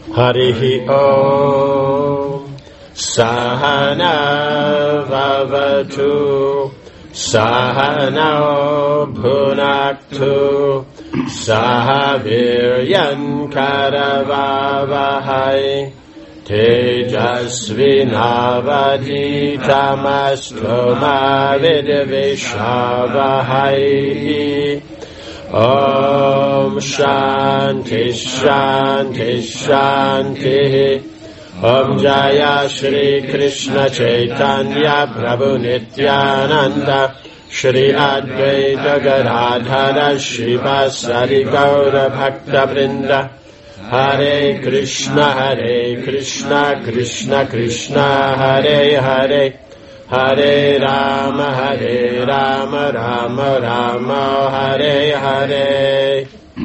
Harihi Om Sahana Vavatu Sahana Bhunaktu Sahaviryan Karavavahai Tejasvinavaditamastu Mavidvishavahai Om Shanti Shanti Shanti Om Jaya Shri Krishna Chaitanya Prabhu Nityananda Shri Advaita Gadadhara Shivasari Gaura Bhakta Vrinda Hare Krishna Krishna Krishna Hare Hare Hare Rama Rama Rama Hare Hare.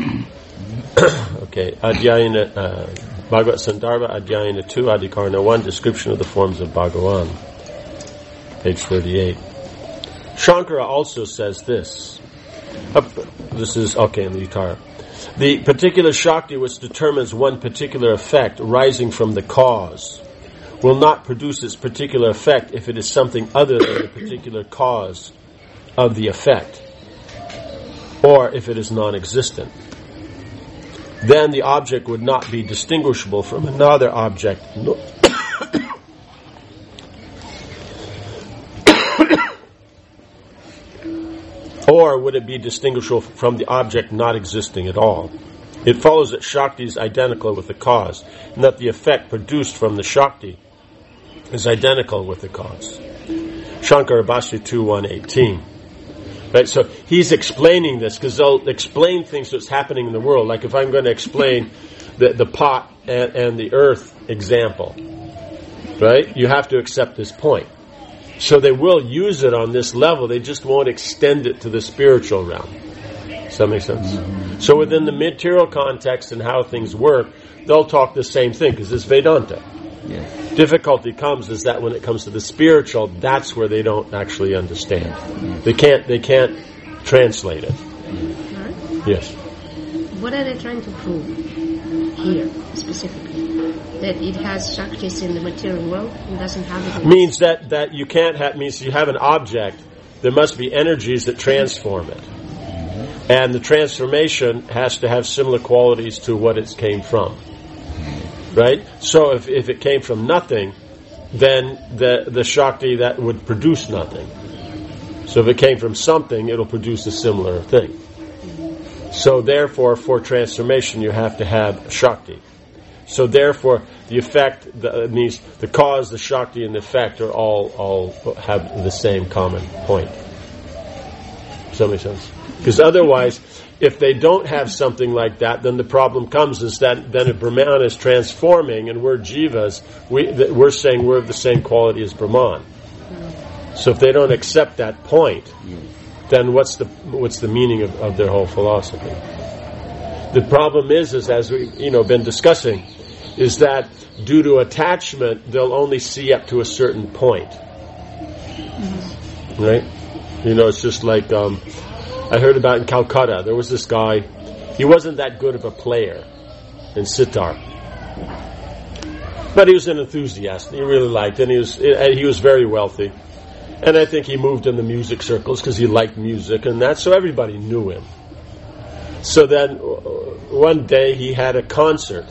Okay, Adhyayana, Bhagavad Sandarbha, Adhyayana 2, Adhikarana 1, description of the forms of Bhagavan. Page 38. Shankara also says this. This is, okay, in the Uttara. The particular Shakti which determines one particular effect rising from the cause will not produce its particular effect if it is something other than the particular cause of the effect, or if it is non-existent. Then the object would not be distinguishable from another object. Or would it be distinguishable from the object not existing at all? It follows that Shakti is identical with the cause, and that the effect produced from the Shakti is identical with the cause. Shankara Bhashya 2.1.18. Right, so he's explaining this because they'll explain things that's happening in the world. Like if I'm going to explain the pot and the earth example, right? You have to accept this point. So they will use it on this level. They just won't extend it to the spiritual realm. Does that make sense? Mm-hmm. So within the material context and how things work, they'll talk the same thing because it's Vedanta. Yes. Difficulty comes is that when it comes to the spiritual, that's where they don't actually understand. They can't translate it. Right? Yes. What are they trying to prove here specifically? That it has Shaktis in the material world and doesn't have it? Means that you can't have, means you have an object, there must be energies that transform it. And the transformation has to have similar qualities to what it came from. Right? So if it came from nothing, then the Shakti that would produce nothing. So if it came from something, it'll produce a similar thing. So therefore, for transformation, you have to have Shakti. So therefore, the effect means the cause, the Shakti, and the effect are all have the same common point. Does that make sense? Because otherwise, if they don't have something like that, then the problem comes is that then if Brahman is transforming and we're jivas, we're saying we're of the same quality as Brahman. So if they don't accept that point, then what's the meaning of their whole philosophy? The problem is as we been discussing, is that due to attachment they'll only see up to a certain point. Right? It's just like I heard about in Calcutta, there was this guy, he wasn't that good of a player in sitar. But he was an enthusiast, he really liked it, and he was very wealthy. And I think he moved in the music circles because he liked music and that, so everybody knew him. So then one day he had a concert,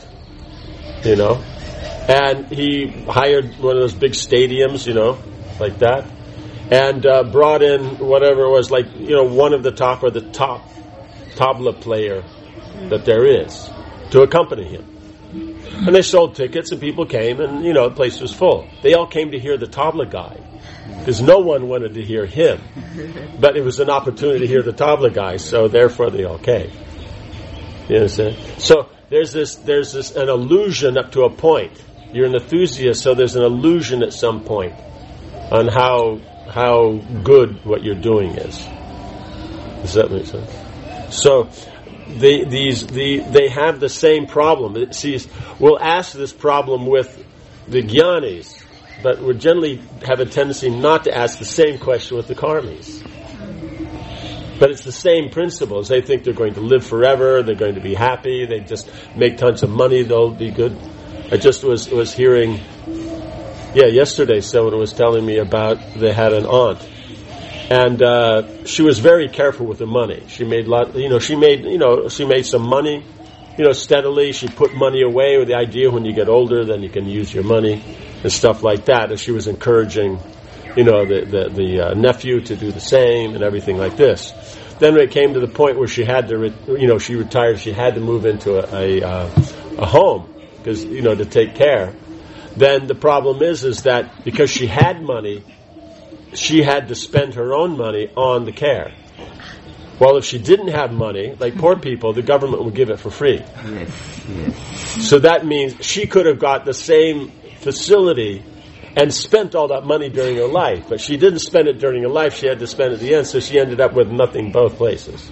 and he hired one of those big stadiums, like that. And brought in whatever it was, like, one of the top or the top tabla player that there is to accompany him. And they sold tickets and people came and, the place was full. They all came to hear the tabla guy because no one wanted to hear him. But it was an opportunity to hear the tabla guy, so therefore they all came. You understand? So there's an illusion up to a point. You're an enthusiast, so there's an illusion at some point on how good what you're doing is. Does that make sense? So they have the same problem. We'll ask this problem with the jnanis, but we generally have a tendency not to ask the same question with the karmis. But it's the same principles. They think they're going to live forever, they're going to be happy, they just make tons of money, they'll be good. I just was hearing, yesterday someone was telling me about they had an aunt, and she was very careful with the money. She made she made some money, steadily. She put money away with the idea when you get older, then you can use your money and stuff like that. And she was encouraging, the nephew to do the same and everything like this. Then when it came to the point where she had to, she retired, she had to move into a home because to take care. Then the problem is that because she had money, she had to spend her own money on the care. Well, if she didn't have money, like poor people, the government would give it for free. Yes. So that means she could have got the same facility and spent all that money during her life, but she didn't spend it during her life. She had to spend it at the end, so she ended up with nothing both places,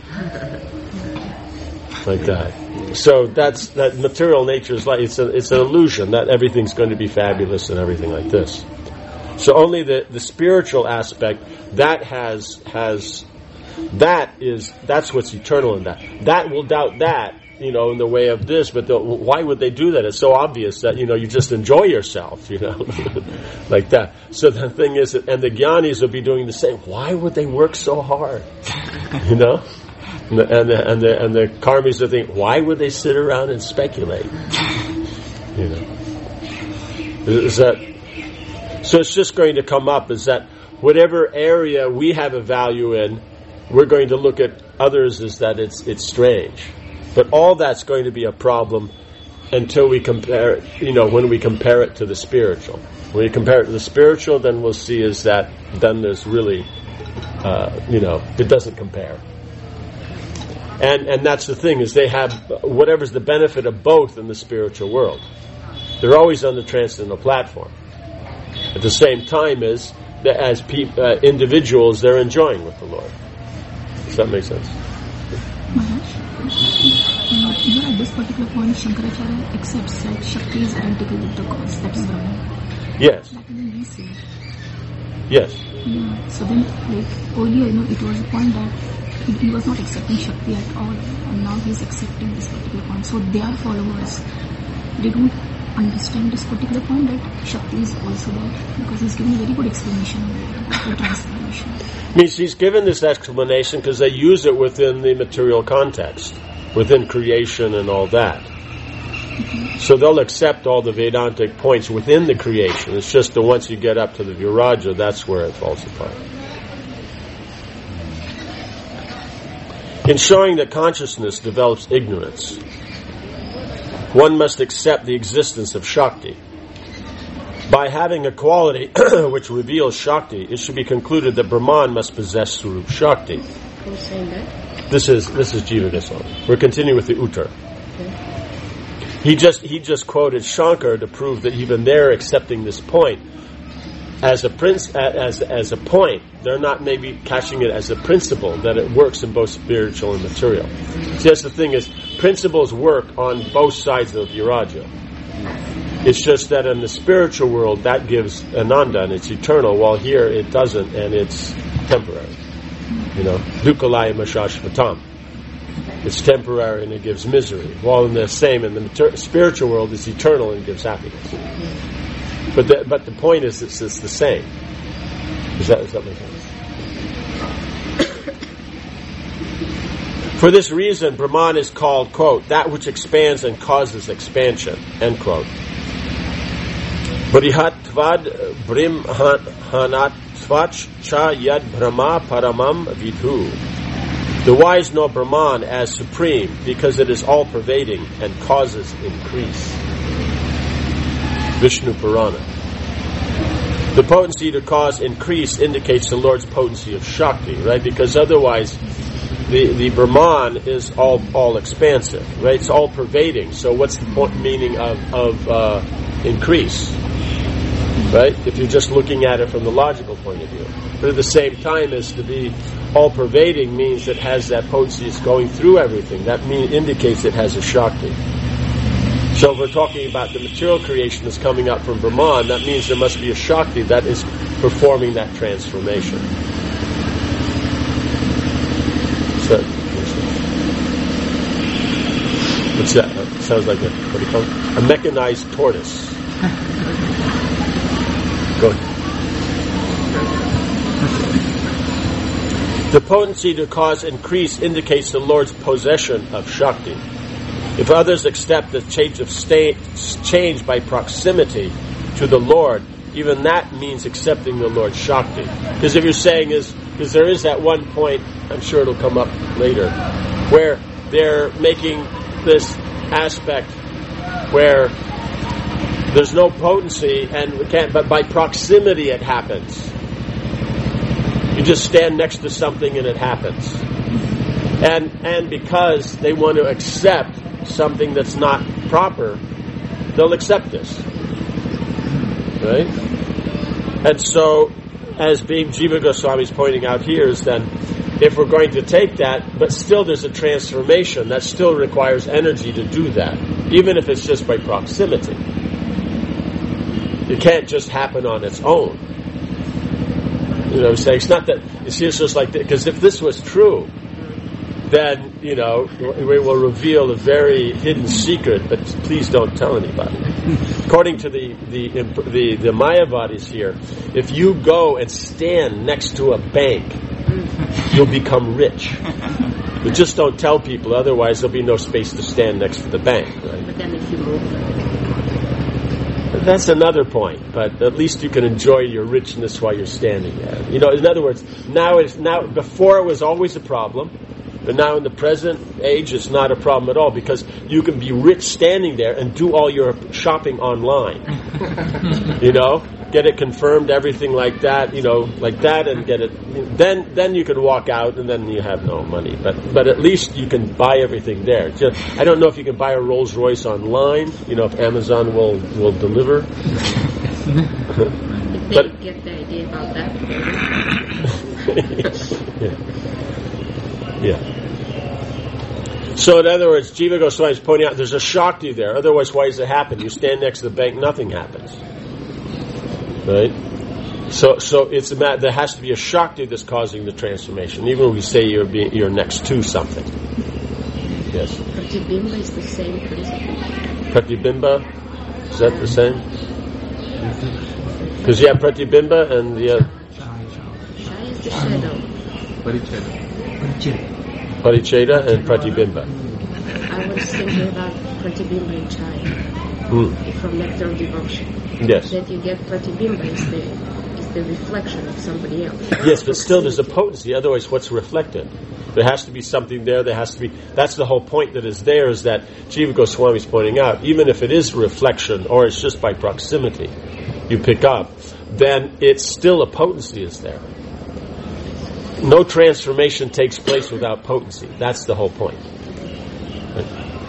like that. So that material nature is like it's an illusion that everything's going to be fabulous and everything like this. So only the spiritual aspect that's what's eternal in that will doubt that in the way of this, but why would they do that? It's so obvious that you just enjoy yourself, like that. So the thing is, and the Gyanis will be doing the same. Why would they work so hard? And the karmis will think, why would they sit around and speculate? Is that? So it's just going to come up is that whatever area we have a value in, we're going to look at others as that it's strange. But all that's going to be a problem until we compare it, when we compare it to the spiritual. When we compare it to the spiritual, then we'll see is that then there's really, it doesn't compare. And that's the thing, is they have whatever's the benefit of both in the spiritual world. They're always on the transcendental platform. At the same time as individuals, they're enjoying with the Lord. Does that make sense? At this particular point, Shankaracharya accepts that Shakti is identical with the cause. That is Brahman. Yes. That can be said. Yes. Yeah. So then, earlier, it was a point that he was not accepting Shakti at all, and now he is accepting this particular point. So their followers, they don't understand this particular point that Shakti is also there, because he's giving a very good explanation about the transformation. Means he's given this explanation because they use it within the material context, within creation and all that. Mm-hmm. So they'll accept all the Vedantic points within the creation. It's just that once you get up to the Viraja, that's where it falls apart. In showing that consciousness develops ignorance, one must accept the existence of Shakti. By having a quality which reveals Shakti, it should be concluded that Brahman must possess Swarup Shakti. Who's saying that? This is Jiva Goswami. We're continuing with the Uttar. Okay. He just quoted Shankar to prove that even they're accepting this point as a point. They're not maybe catching it as a principle that it works in both spiritual and material. See, that's the thing is, principles work on both sides of Viraja. It's just that in the spiritual world that gives ananda and it's eternal, while here it doesn't and it's temporary. Dukkalaya mashashvatam. It's temporary and it gives misery. While in the spiritual world it's eternal and gives happiness. But the point is it's the same. Does that make sense? For this reason, Brahman is called, quote, that which expands and causes expansion, end quote. Brihatvad brimhanatvach cha yad brahma paramam vidhu. The wise know Brahman as supreme because it is all-pervading and causes increase. Vishnu Purana. The potency to cause increase indicates the Lord's potency of Shakti, right? Because otherwise, the Brahman is all expansive, right? It's all pervading. So what's the meaning of increase, right? If you're just looking at it from the logical point of view. But at the same time, as to be all pervading means it has that potency, it's going through everything. That indicates it has a Shakti. So if we're talking about the material creation that's coming up from Brahman, that means there must be a Shakti that is performing that transformation. So, What's that? Sounds like what do you call it? A mechanized tortoise. Go ahead. The potency to cause increase indicates the Lord's possession of Shakti. If others accept the change by proximity to the Lord, even that means accepting the Lord's Shakti. Because if you're saying because there is that one point, I'm sure it'll come up later, where they're making this aspect where there's no potency but by proximity it happens. You just stand next to something and it happens. And because they want to accept something that's not proper, they'll accept this. Right? And so, as being Jiva Goswami is pointing out here, is then, if we're going to take that, but still there's a transformation, that still requires energy to do that, even if it's just by proximity. It can't just happen on its own. You know what I'm saying? It's not that, it's just like, because if this was true, then, we will reveal a very hidden secret, but please don't tell anybody. According to the Mayavadis here, if you go and stand next to a bank, you'll become rich. But just don't tell people, otherwise there'll be no space to stand next to the bank. Right? But then if you move... That's another point, but at least you can enjoy your richness while you're standing there. In other words, before it was always a problem, but now in the present age it's not a problem at all, because you can be rich standing there and do all your shopping online. Get it confirmed, everything like that, and get it. Then you can walk out, and then you have no money. But at least you can buy everything there. I don't know if you can buy a Rolls Royce online. If Amazon will deliver. But get the idea about that. Yeah. So in other words, Jiva Goswami is pointing out there's a Shakti there. Otherwise, why does it happen? You stand next to the bank, nothing happens. Right? So there has to be a Shakti that's causing the transformation. Even when we say you're next to something. Yes. Pratibimba is the same principle. Pratibimba, is that the same? Because you have Pratibimba and the Shai is the shadow. Paricheda and Pratibimba. I was thinking about Pratibimba and Chai from Nectar of Devotion. Yes. That you get Pratibimba is the reflection of somebody else. Yes, but still there's a potency. Otherwise, what's reflected? There has to be something there. That's the whole point that is there, is that Jiva Goswami is pointing out, even if it is reflection or it's just by proximity you pick up, then it's still a potency is there. No transformation takes place without potency. That's the whole point. Right?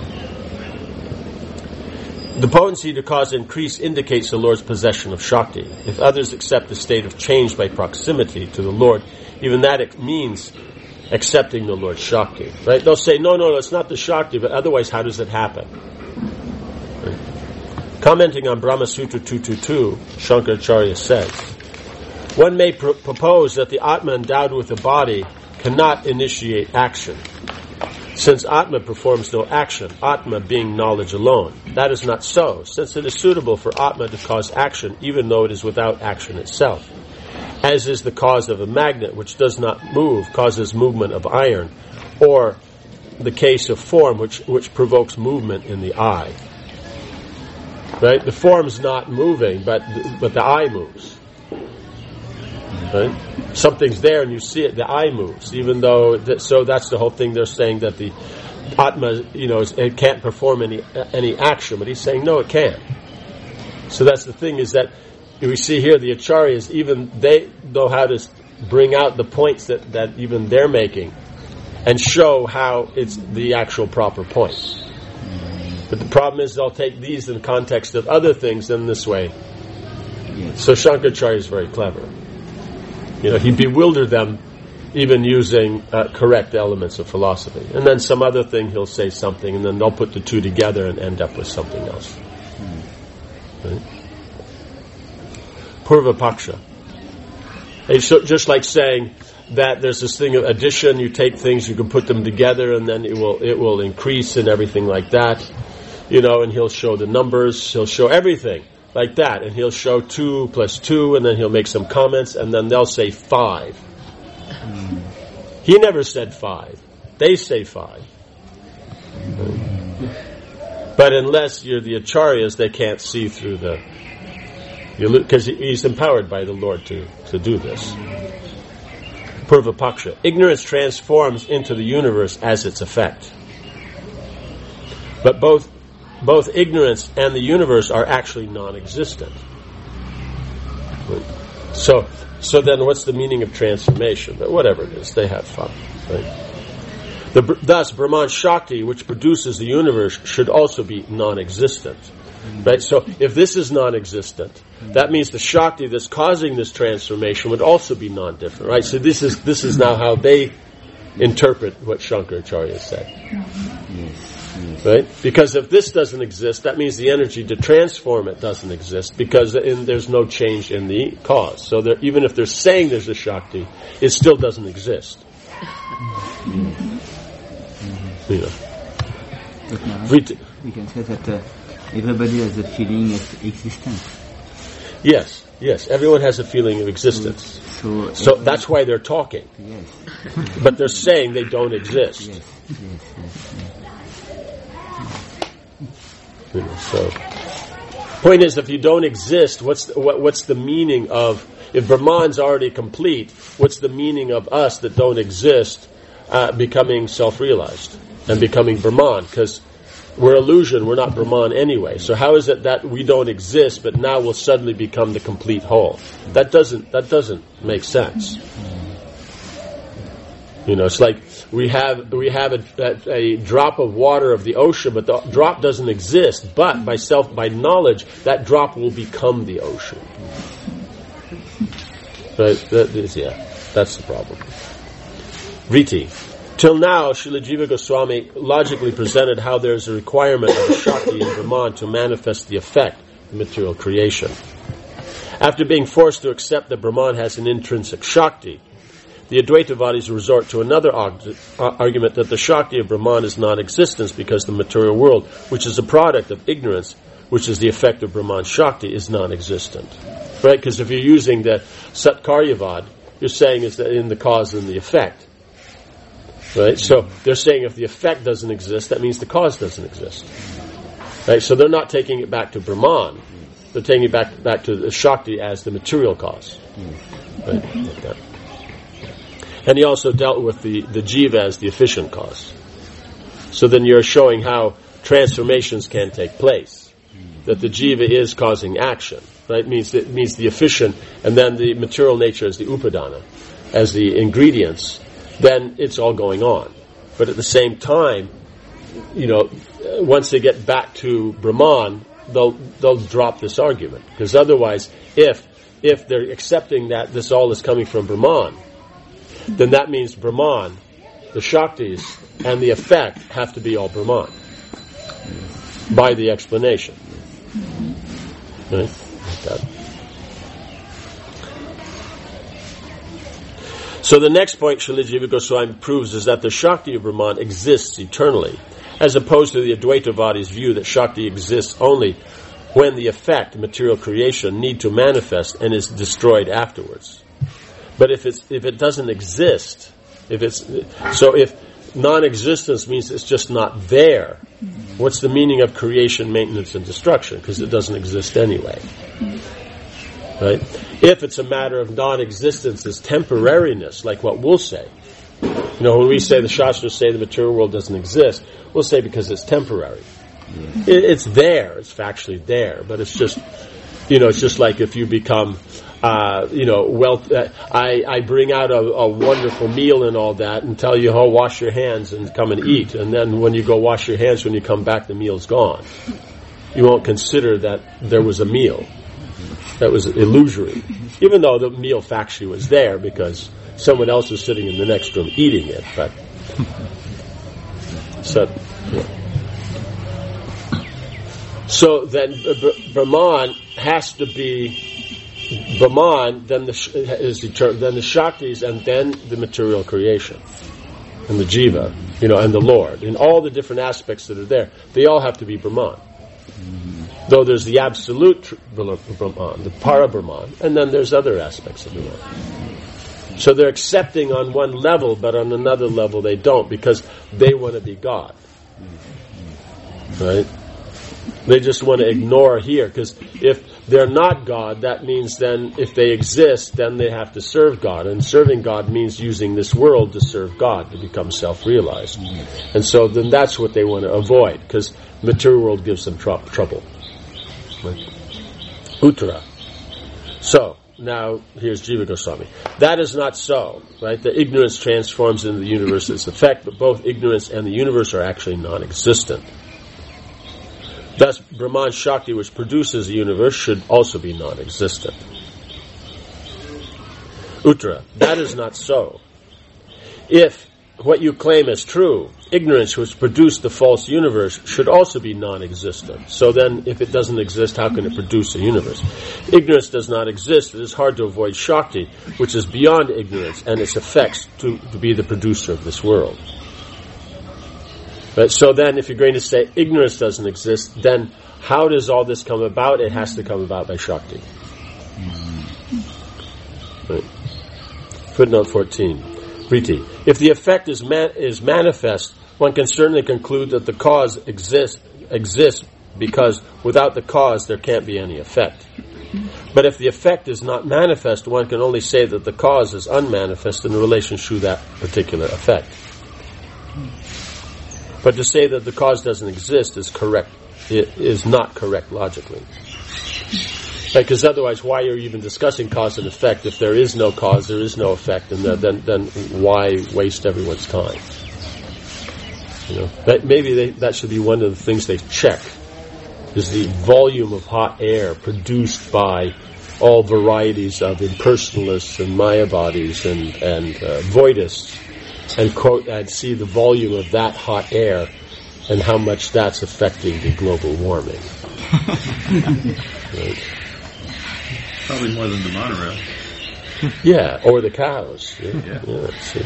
The potency to cause increase indicates the Lord's possession of Shakti. If others accept the state of change by proximity to the Lord, even that means accepting the Lord's Shakti. Right? They'll say, no, it's not the Shakti, but otherwise how does it happen? Right? Commenting on Brahma Sutra 222, Shankaracharya says, one may propose that the Atma endowed with a body cannot initiate action, since Atma performs no action, Atma being knowledge alone. That is not so, since it is suitable for Atma to cause action even though it is without action itself. As is the cause of a magnet which does not move, causes movement of iron, or the case of form which provokes movement in the eye. Right? The form's not moving, but the eye moves. Right? Something's there and you see it, the eye moves, even though, so that's the whole thing. They're saying that the Atma, it can't perform any action, but he's saying, no, it can. So that's the thing, is that we see here the Acharyas, even they know how to bring out the points that even they're making and show how it's the actual proper point. But the problem is they'll take these in the context of other things in this way. So Shankaracharya is very clever. He bewildered them even using correct elements of philosophy. And then some other thing he'll say something, and then they'll put the two together and end up with something else. Right? Purva Paksha. It's just like saying that there's this thing of addition. You take things, you can put them together, and then it will increase and everything like that. And he'll show the numbers, he'll show everything like that, and he'll show 2 plus 2, and then he'll make some comments, and then they'll say 5. He never said 5. They say 5. But unless you're the acharyas, they can't see through because he's empowered by the Lord to do this. Purvapaksha. Ignorance transforms into the universe as its effect. But both ignorance and the universe are actually non-existent. So then what's the meaning of transformation? But whatever it is, they have fun. Right? Thus, Brahman Shakti, which produces the universe, should also be non-existent. Right? So if this is non-existent, that means the Shakti that's causing this transformation would also be non-different. Right? So this is now how they interpret what Shankaracharya said. Right? Because if this doesn't exist, that means the energy to transform it doesn't exist, because there's no change in the cause. So even if they're saying there's a Shakti, it still doesn't exist. But now, we can say that everybody has a feeling of existence. Yes, everyone has a feeling of existence. So that's why they're talking. Yes. But they're saying they don't exist. Yes. So, point is, if you don't exist, what's the meaning of? If Brahman's already complete, what's the meaning of us that don't exist becoming self-realized and becoming Brahman? Because we're illusion, we're not Brahman anyway. So how is it that we don't exist, but now we'll suddenly become the complete whole? That doesn't make sense. It's like we have a drop of water of the ocean, but the drop doesn't exist. But by knowledge, that drop will become the ocean. Right? That's the problem. Riti. Till now, Srila Jiva Goswami logically presented how there is a requirement of a Shakti in Brahman to manifest the effect of material creation. After being forced to accept that Brahman has an intrinsic Shakti, the Advaitavadis resort to another argument that the Shakti of Brahman is non-existence because the material world, which is a product of ignorance, which is the effect of Brahman Shakti, is non-existent. Right? Because if you're using the Satkaryavad, you're saying is that in the cause and the effect. Right? So they're saying if the effect doesn't exist, that means the cause doesn't exist. Right? So they're not taking it back to Brahman. They're taking it back to the Shakti as the material cause. Right? Like that. And he also dealt with the jiva as the efficient cause. So then you're showing how transformations can take place. That the jiva is causing action. Right? It means the efficient, and then the material nature as the upadana, as the ingredients. Then it's all going on. But at the same time, once they get back to Brahman, they'll drop this argument. Because otherwise, if they're accepting that this all is coming from Brahman, then that means Brahman, the Shaktis, and the effect have to be all Brahman. By the explanation. Right? Like that. So the next point Srila Jiva Goswami proves is that the Shakti of Brahman exists eternally, as opposed to the Advaitavadi's view that Shakti exists only when the effect, material creation, need to manifest and is destroyed afterwards. But if it doesn't exist, if non-existence means it's just not there, what's the meaning of creation, maintenance, and destruction? Because it doesn't exist anyway. Right? If it's a matter of non-existence as temporariness, like what we'll say, when we say the Shastras say the material world doesn't exist, we'll say because it's temporary. It's there, it's factually there, but it's just, it's just like if you become, I bring out a wonderful meal and all that and tell you, wash your hands and come and eat, and then when you go wash your hands, when you come back, the meal's gone. You won't consider that there was a meal. That was illusory, even though the meal factually was there because someone else was sitting in the next room eating it. But so then Brahman has to be Brahman, then the Shaktis, and then the material creation, and the Jiva, and the Lord, in all the different aspects that are there. They all have to be Brahman. Though there's the absolute Brahman, the Para-Brahman, and then there's other aspects of Brahman. So they're accepting on one level, but on another level they don't, because they want to be God. Right? They just want to ignore here, because if they're not God, that means then if they exist, then they have to serve God. And serving God means using this world to serve God, to become self-realized. And so then that's what they want to avoid, because material world gives them trouble. Right? Uttara. So, now here's Jiva Goswami. That is not so, right? The ignorance transforms into the universe's effect, but both ignorance and the universe are actually non-existent. Thus, Brahman Shakti, which produces the universe, should also be non-existent. Uttara. That is not so. If what you claim is true, ignorance which produced the false universe should also be non-existent. So then, if it doesn't exist, how can it produce a universe? Ignorance does not exist. It is hard to avoid Shakti, which is beyond ignorance and its effects to be the producer of this world. But so then, if you're going to say ignorance doesn't exist, then how does all this come about? It has to come about by Shakti. Right. Footnote 14. Priti. If the effect is manifest, one can certainly conclude that the cause exists because without the cause there can't be any effect. But if the effect is not manifest, one can only say that the cause is unmanifest in relation to that particular effect. But to say that the cause doesn't exist is correct. It is not correct logically. Because otherwise, why are you even discussing cause and effect? If there is no cause, there is no effect, and then why waste everyone's time? That should be one of the things they check: is the volume of hot air produced by all varieties of impersonalists and Mayavadis and voidists, and see the volume of that hot air and how much that's affecting the global warming. Right? Probably more than the monorail. Yeah, or the cows. Yeah. See.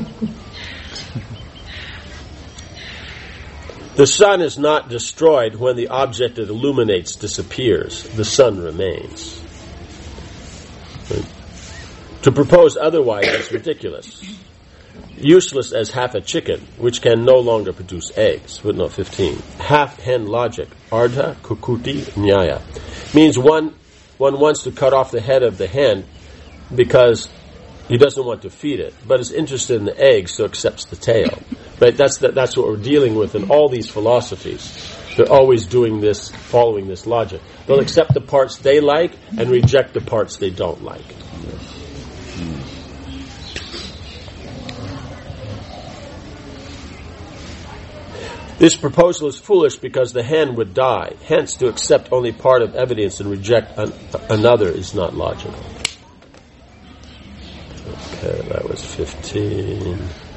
The sun is not destroyed when the object it illuminates disappears. The sun remains. Right. To propose otherwise is ridiculous. Useless as half a chicken, which can no longer produce eggs. Footnote 15. Half-hen logic, ardha kukuti nyaya, means one wants to cut off the head of the hen because he doesn't want to feed it, but is interested in the egg, so accepts the tail. Right? That's what we're dealing with in all these philosophies. They're always doing this, following this logic. They'll accept the parts they like and reject the parts they don't like. This proposal is foolish because the hen would die. Hence, to accept only part of evidence and reject another is not logical. Okay, that was 15.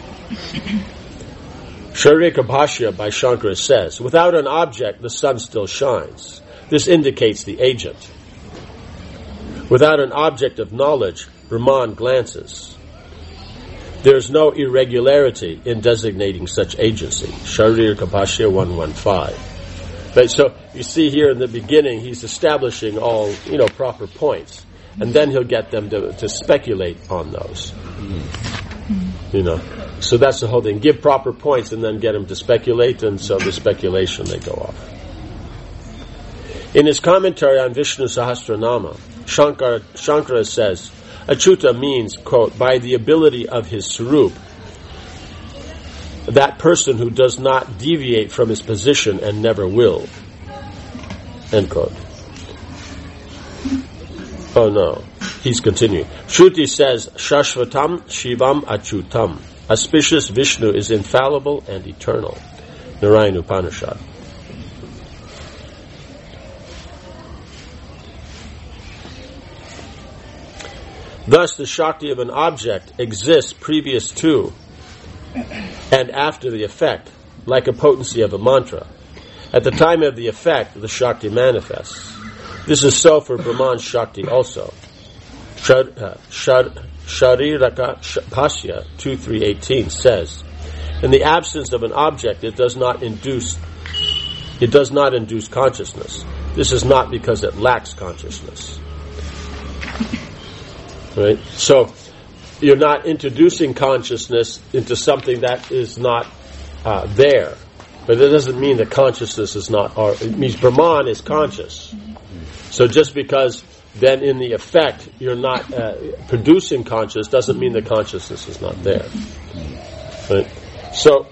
Sharika Bhashya by Shankara says, without an object, the sun still shines. This indicates the agent. Without an object of knowledge, Brahman glances. There is no irregularity in designating such agency. Sharika Bhashya 115. Right, so you see here in the beginning, he's establishing all proper points, and then he'll get them to speculate on those. So that's the whole thing. Give proper points, and then get them to speculate, and so the speculation they go off. In his commentary on Vishnu Sahasranama, Shankara says, Achyuta means, quote, by the ability of his Sarup, that person who does not deviate from his position and never will. End quote. Oh no, he's continuing. Shruti says, Shashvatam Shivam Achyutam. Auspicious Vishnu is infallible and eternal. Narayana Upanishad. Thus, the Shakti of an object exists previous to and after the effect, like a potency of a mantra. At the time of the effect, the Shakti manifests. This is so for Brahman Shakti also. Shariraka Bhashya 2.3.18 says, in the absence of an object, it does not induce consciousness. This is not because it lacks consciousness. Right? So, you're not introducing consciousness into something that is not there. But that doesn't mean that consciousness is not, or it means Brahman is conscious. So just because then in the effect you're not producing consciousness doesn't mean that consciousness is not there. Right? So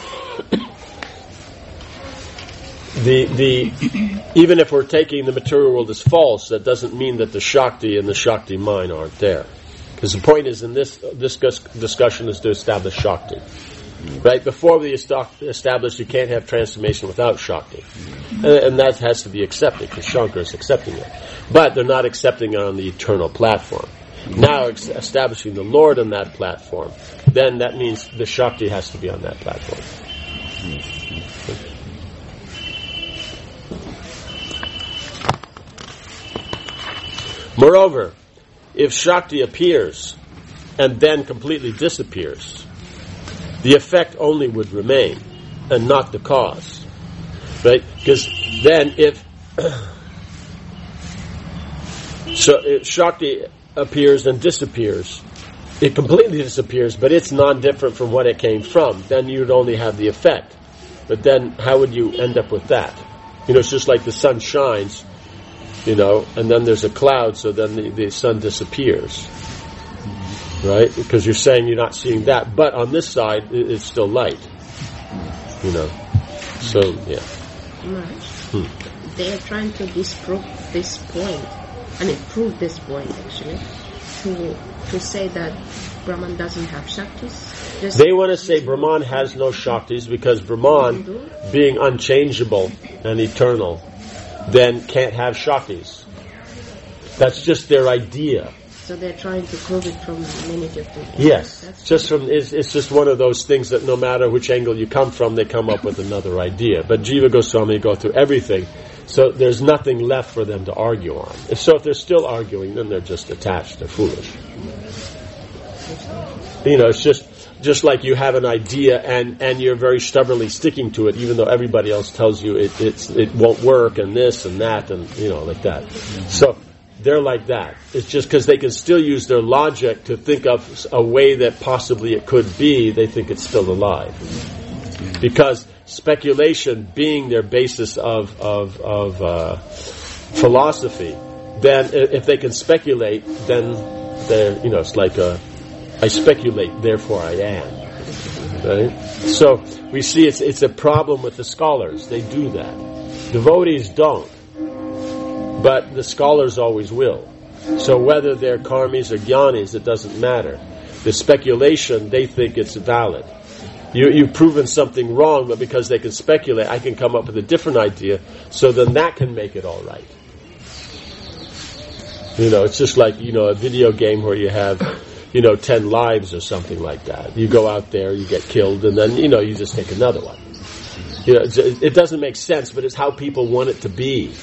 even if we're taking the material world as false, that doesn't mean that the Shakti and the Shakti mind aren't there. Because the point is, in this discussion is to establish Shakti. Right? Before we establish you can't have transformation without Shakti. And that has to be accepted, because Shankara is accepting it. But they're not accepting it on the eternal platform. Now establishing the Lord on that platform, then that means the Shakti has to be on that platform. Moreover, if Shakti appears and then completely disappears, the effect only would remain and not the cause. Right? Because then if Shakti appears and disappears, it completely disappears, but it's non-different from what it came from, then you'd only have the effect. But then how would you end up with that? It's just like the sun shines, and then there's a cloud, so then the sun disappears. Right? Because you're saying you're not seeing that, but on this side, it's still light. So, yeah. Right. They are trying to disprove this point. Prove this point, actually. To say that Brahman doesn't have Shaktis. They want to say Brahman has no Shaktis because Brahman, being unchangeable and eternal, then can't have Shaktis. That's just their idea. So they're trying to prove it from many different angles. Yes, it's just one of those things that no matter which angle you come from, they come up with another idea. But Jiva Goswami go through everything, so there's nothing left for them to argue on. If they're still arguing, then they're just attached. They're foolish. It's just like you have an idea and you're very stubbornly sticking to it, even though everybody else tells you it won't work and this and that and like that. So they're like that. It's just because they can still use their logic to think of a way that possibly it could be, they think it's still alive. Because speculation being their basis of philosophy, then if they can speculate, then they're, it's like I speculate, therefore I am. Right? So we see it's a problem with the scholars. They do that. Devotees don't. But the scholars always will. So whether they're karmis or jnanis, it doesn't matter. The speculation, they think it's valid. You've proven something wrong, but because they can speculate, I can come up with a different idea, so then that can make it all right. It's just like, a video game where you have, 10 lives or something like that. You go out there, you get killed, and then, you just take another one. It doesn't make sense, but it's how people want it to be.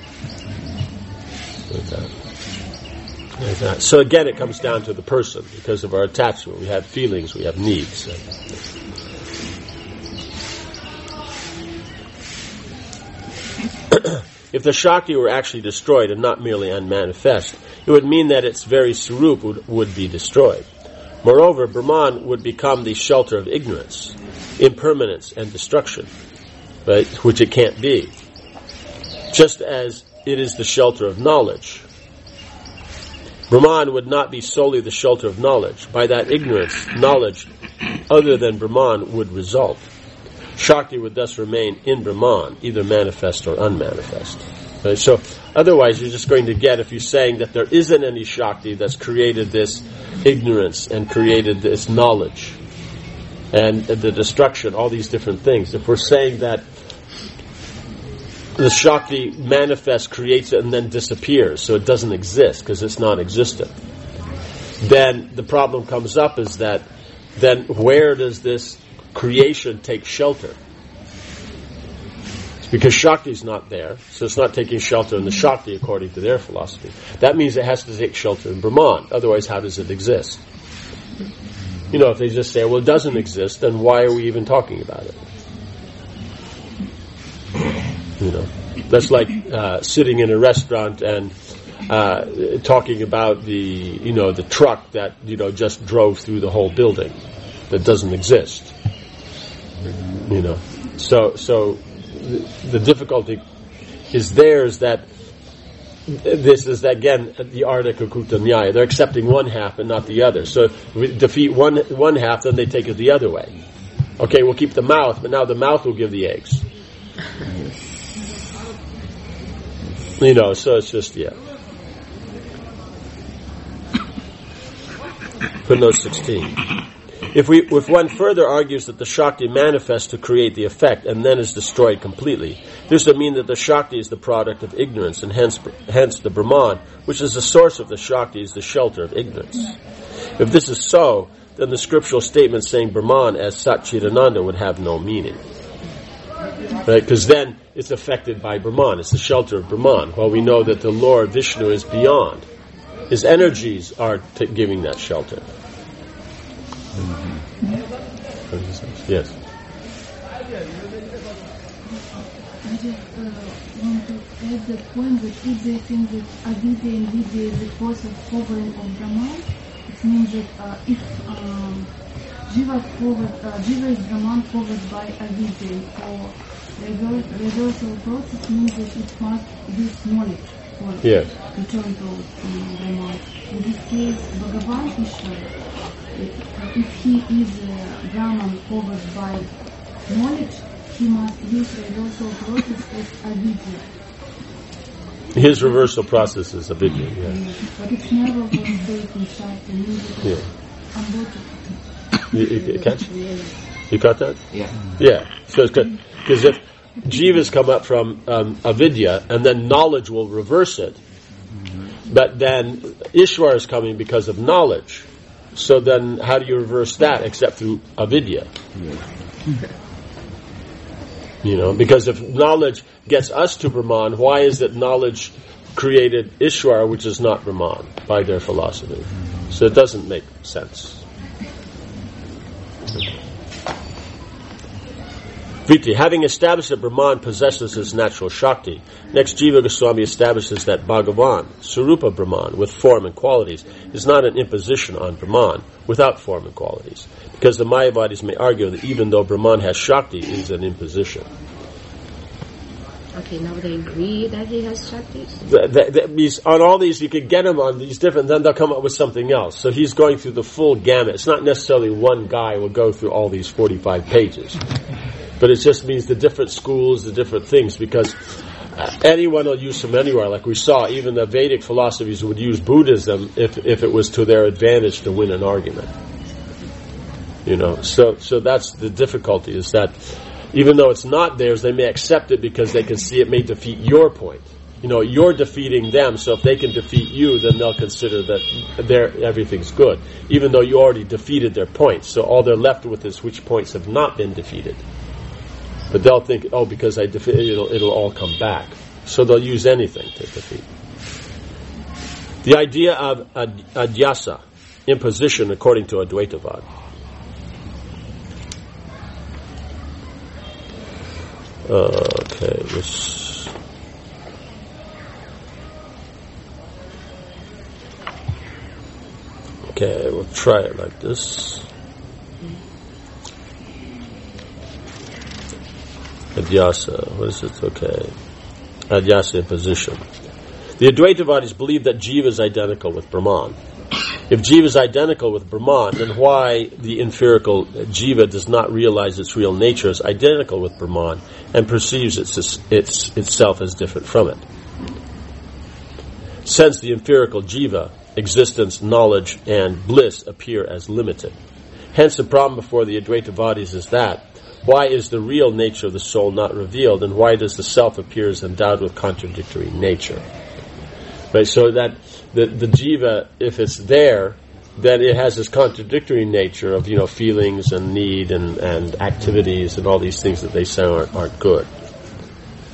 Like that. So again, it comes down to the person. Because of our attachment, we have feelings, we have needs. If the Shakti were actually destroyed and not merely unmanifest, it would mean that its very Swarup would be destroyed. Moreover, Brahman would become the shelter of ignorance, impermanence, and destruction, right? Which it can't be. Just as it is the shelter of knowledge. Brahman would not be solely the shelter of knowledge. By that ignorance, knowledge other than Brahman would result. Shakti would thus remain in Brahman, either manifest or unmanifest. Right? So, otherwise you're just going to get, if you're saying that there isn't any Shakti that's created this ignorance and created this knowledge and the destruction, all these different things. If we're saying that the Shakti manifests, creates it, and then disappears, so it doesn't exist because it's non-existent, then the problem comes up is that then where does this creation take shelter? Because Shakti is not there, so it's not taking shelter in the Shakti according to their philosophy. That means it has to take shelter in Brahman. Otherwise, how does it exist? If they just say, well, it doesn't exist, then why are we even talking about it? That's like sitting in a restaurant and talking about the truck that just drove through the whole building that doesn't exist. So the difficulty is that this is again the Ardhika Kruta Nyaya. They're accepting one half and not the other. So if we defeat one half, then they take it the other way. Okay, we'll keep the mouth, but now the mouth will give the eggs. So it's just Footnote 16. If one further argues that the Shakti manifests to create the effect and then is destroyed completely, this would mean that the Shakti is the product of ignorance, and hence the Brahman, which is the source of the Shakti, is the shelter of ignorance. If this is so, then the scriptural statement saying Brahman as Sat Chidananda would have no meaning. Right? Because then it's affected by Brahman. It's the shelter of Brahman. While we know that the Lord Vishnu is beyond. His energies are giving that shelter. Yes. I just want to add the point that if they think that avidya and vidya is the cause of covering of Brahman, it means that if Jiva is Brahman covered by avidya, for reversal process means that it must use knowledge for return to Brahman. In this case, Bhagavan Ishvara, if he is Brahman covered by knowledge, he must use reversal process as avidya. His reversal process is avidya, But it's never going to stay in Shakti. You catch? You caught that? Yeah. Yeah. So it's good. Because if jivas come up from avidya, and then knowledge will reverse it, but then Ishvara is coming because of knowledge. So then how do you reverse that except through avidya? Because if knowledge gets us to Brahman, why is it knowledge created Ishvara, which is not Brahman, by their philosophy? So it doesn't make sense. Vriti, having established that Brahman possesses his natural Shakti, next Jiva Goswami establishes that Bhagavan, Sarupa Brahman, with form and qualities, is not an imposition on Brahman without form and qualities, because the Mayavadis may argue that even though Brahman has Shakti, it is an imposition. Okay, now they agree that he has Shakti? On all these, you could get him on these different, then they'll come up with something else. So he's going through the full gamut. It's not necessarily one guy will go through all these 45 pages. But it just means the different schools, the different things, because anyone will use from anywhere. Like we saw, even the Vedic philosophies would use Buddhism if it was to their advantage to win an argument. So that's the difficulty, is that even though it's not theirs, they may accept it because they can see it may defeat your point. You're defeating them, so if they can defeat you, then they'll consider that everything's good, even though you already defeated their points. So all they're left with is which points have not been defeated. But they'll think, because I defeat it'll all come back. So they'll use anything to defeat. The idea of adhyasa, imposition, according to Advaitavad. Okay, we'll try it like this. Adhyasa, what is it? Okay. Adhyasa, imposition. The Advaitavadis believe that Jiva is identical with Brahman. If Jiva is identical with Brahman, then why the inferical Jiva does not realize its real nature as identical with Brahman and perceives itself as different from it? Since the inferical Jiva, existence, knowledge, and bliss appear as limited. Hence the problem before the Advaitavadis is that why is the real nature of the soul not revealed, and why does the self appear as endowed with contradictory nature? Right, so that the jiva, if it's there, then it has this contradictory nature of feelings and need and activities and all these things that they say aren't good.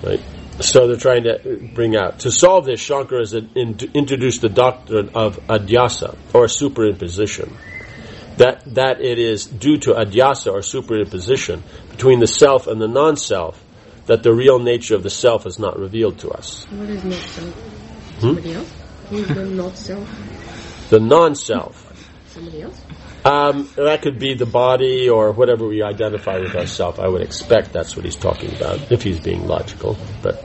Right? So they're trying to bring out. To solve this, Shankara has introduced the doctrine of adhyasa, or superimposition. That it is due to adhyasa, or superimposition, between the self and the non-self, that the real nature of the self is not revealed to us. What is not self? Somebody else? Who is the not self? The non-self. Somebody else? That could be the body or whatever we identify with ourselves. I would expect that's what he's talking about, if he's being logical. But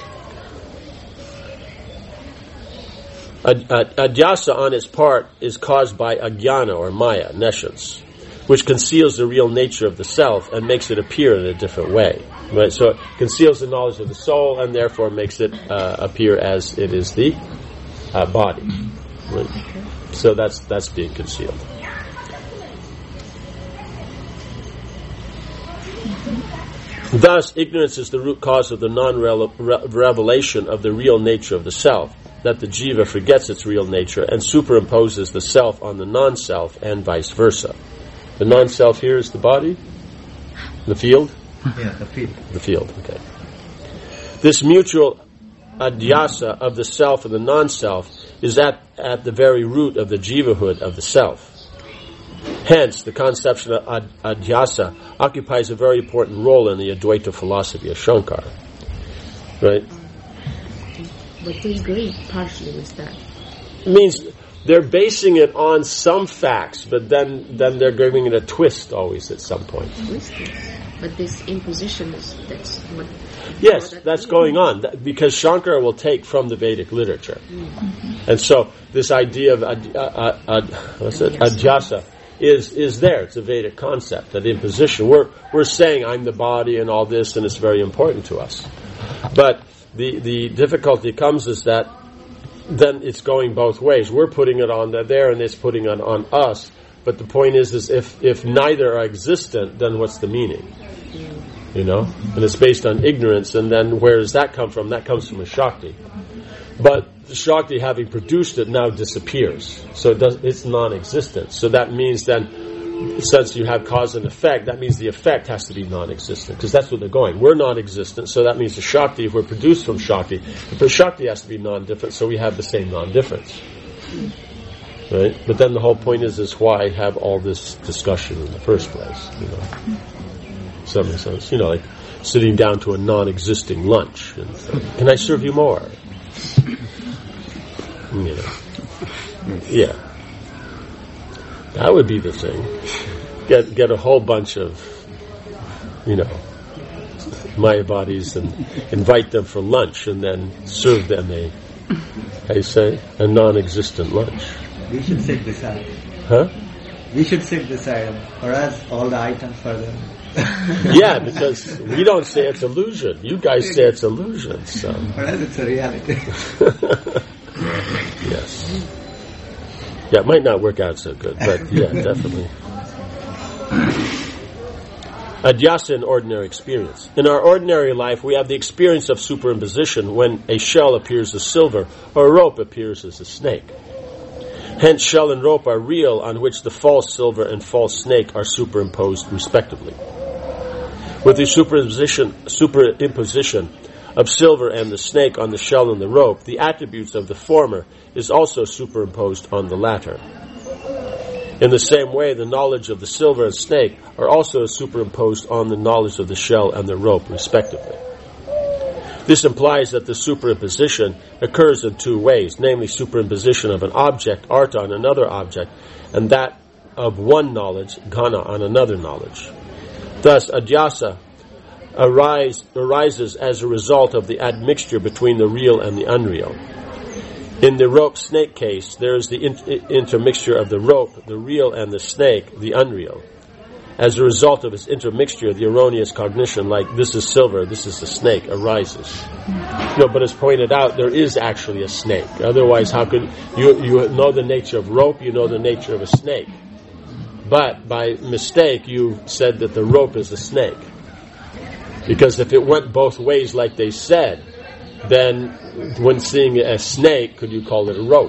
adhyasa on its part is caused by ajnana, or maya, nescience, which conceals the real nature of the self and makes it appear in a different way. Right? So it conceals the knowledge of the soul and therefore makes it appear as it is the body. Right? So that's being concealed. Thus, ignorance is the root cause of the non-revelation of the real nature of the self, that the jiva forgets its real nature and superimposes the self on the non-self, and vice versa. The non-self here is the body? The field? Yeah, the field. The field, okay. This mutual adhyasa of the self and the non-self is at the very root of the jivahood of the self. Hence, the conception of adhyasa occupies a very important role in the Advaita philosophy of Shankara. Right? But they agree partially with that. It means they're basing it on some facts, but then they're giving it a twist always at some point. But this imposition that's what... Yes, that's going on, because Shankara will take from the Vedic literature. Mm-hmm. And so this idea of adhyasa is there. It's a Vedic concept, that imposition. We're saying I'm the body and all this, and it's very important to us. But the difficulty comes is that then it's going both ways. We're putting it on there, and it's putting it on us. But the point is if neither are existent, then what's the meaning? You know? And it's based on ignorance, and then where does that come from? That comes from a Shakti. But the Shakti, having produced it, now disappears. So it's non-existent. So that means then, since you have cause and effect, that means the effect has to be non-existent, because that's what they're going. We're non-existent, so that means the Shakti, if we're produced from Shakti, the Shakti has to be non-different, so we have the same non-difference. Right? But then the whole point is why have all this discussion in the first place, you know? Some sense, you know, like sitting down to a non-existing lunch and can I serve you more? You know. Yeah. That would be the thing. Get a whole bunch of, you know, Maya bodies and invite them for lunch and then serve them a non-existent lunch. We should sit beside. Huh? We should sit beside or else all the items for them. Yeah, because we don't say it's illusion. You guys say it's illusion, so. Or else it's a reality. Yes. Yeah, it might not work out so good, but yeah, definitely. Adhyasa in ordinary experience. In our ordinary life, we have the experience of superimposition when a shell appears as silver or a rope appears as a snake. Hence, shell and rope are real, on which the false silver and false snake are superimposed respectively. With the superimposition of silver and the snake on the shell and the rope, the attributes of the former is also superimposed on the latter. In the same way, the knowledge of the silver and snake are also superimposed on the knowledge of the shell and the rope respectively. This implies that the superimposition occurs in two ways, namely superimposition of an object, artha, on another object, and that of one knowledge, ghana, on another knowledge. Thus, adhyasa arises as a result of the admixture between the real and the unreal. In the rope-snake case, there is the intermixture of the rope, the real, and the snake, the unreal. As a result of its intermixture, the erroneous cognition, like this is silver, this is a snake, arises. No, but as pointed out, there is actually a snake. Otherwise, how could you know the nature of rope? You know the nature of a snake. But by mistake, you said that the rope is a snake. Because if it went both ways, like they said, then when seeing a snake, could you call it a rope?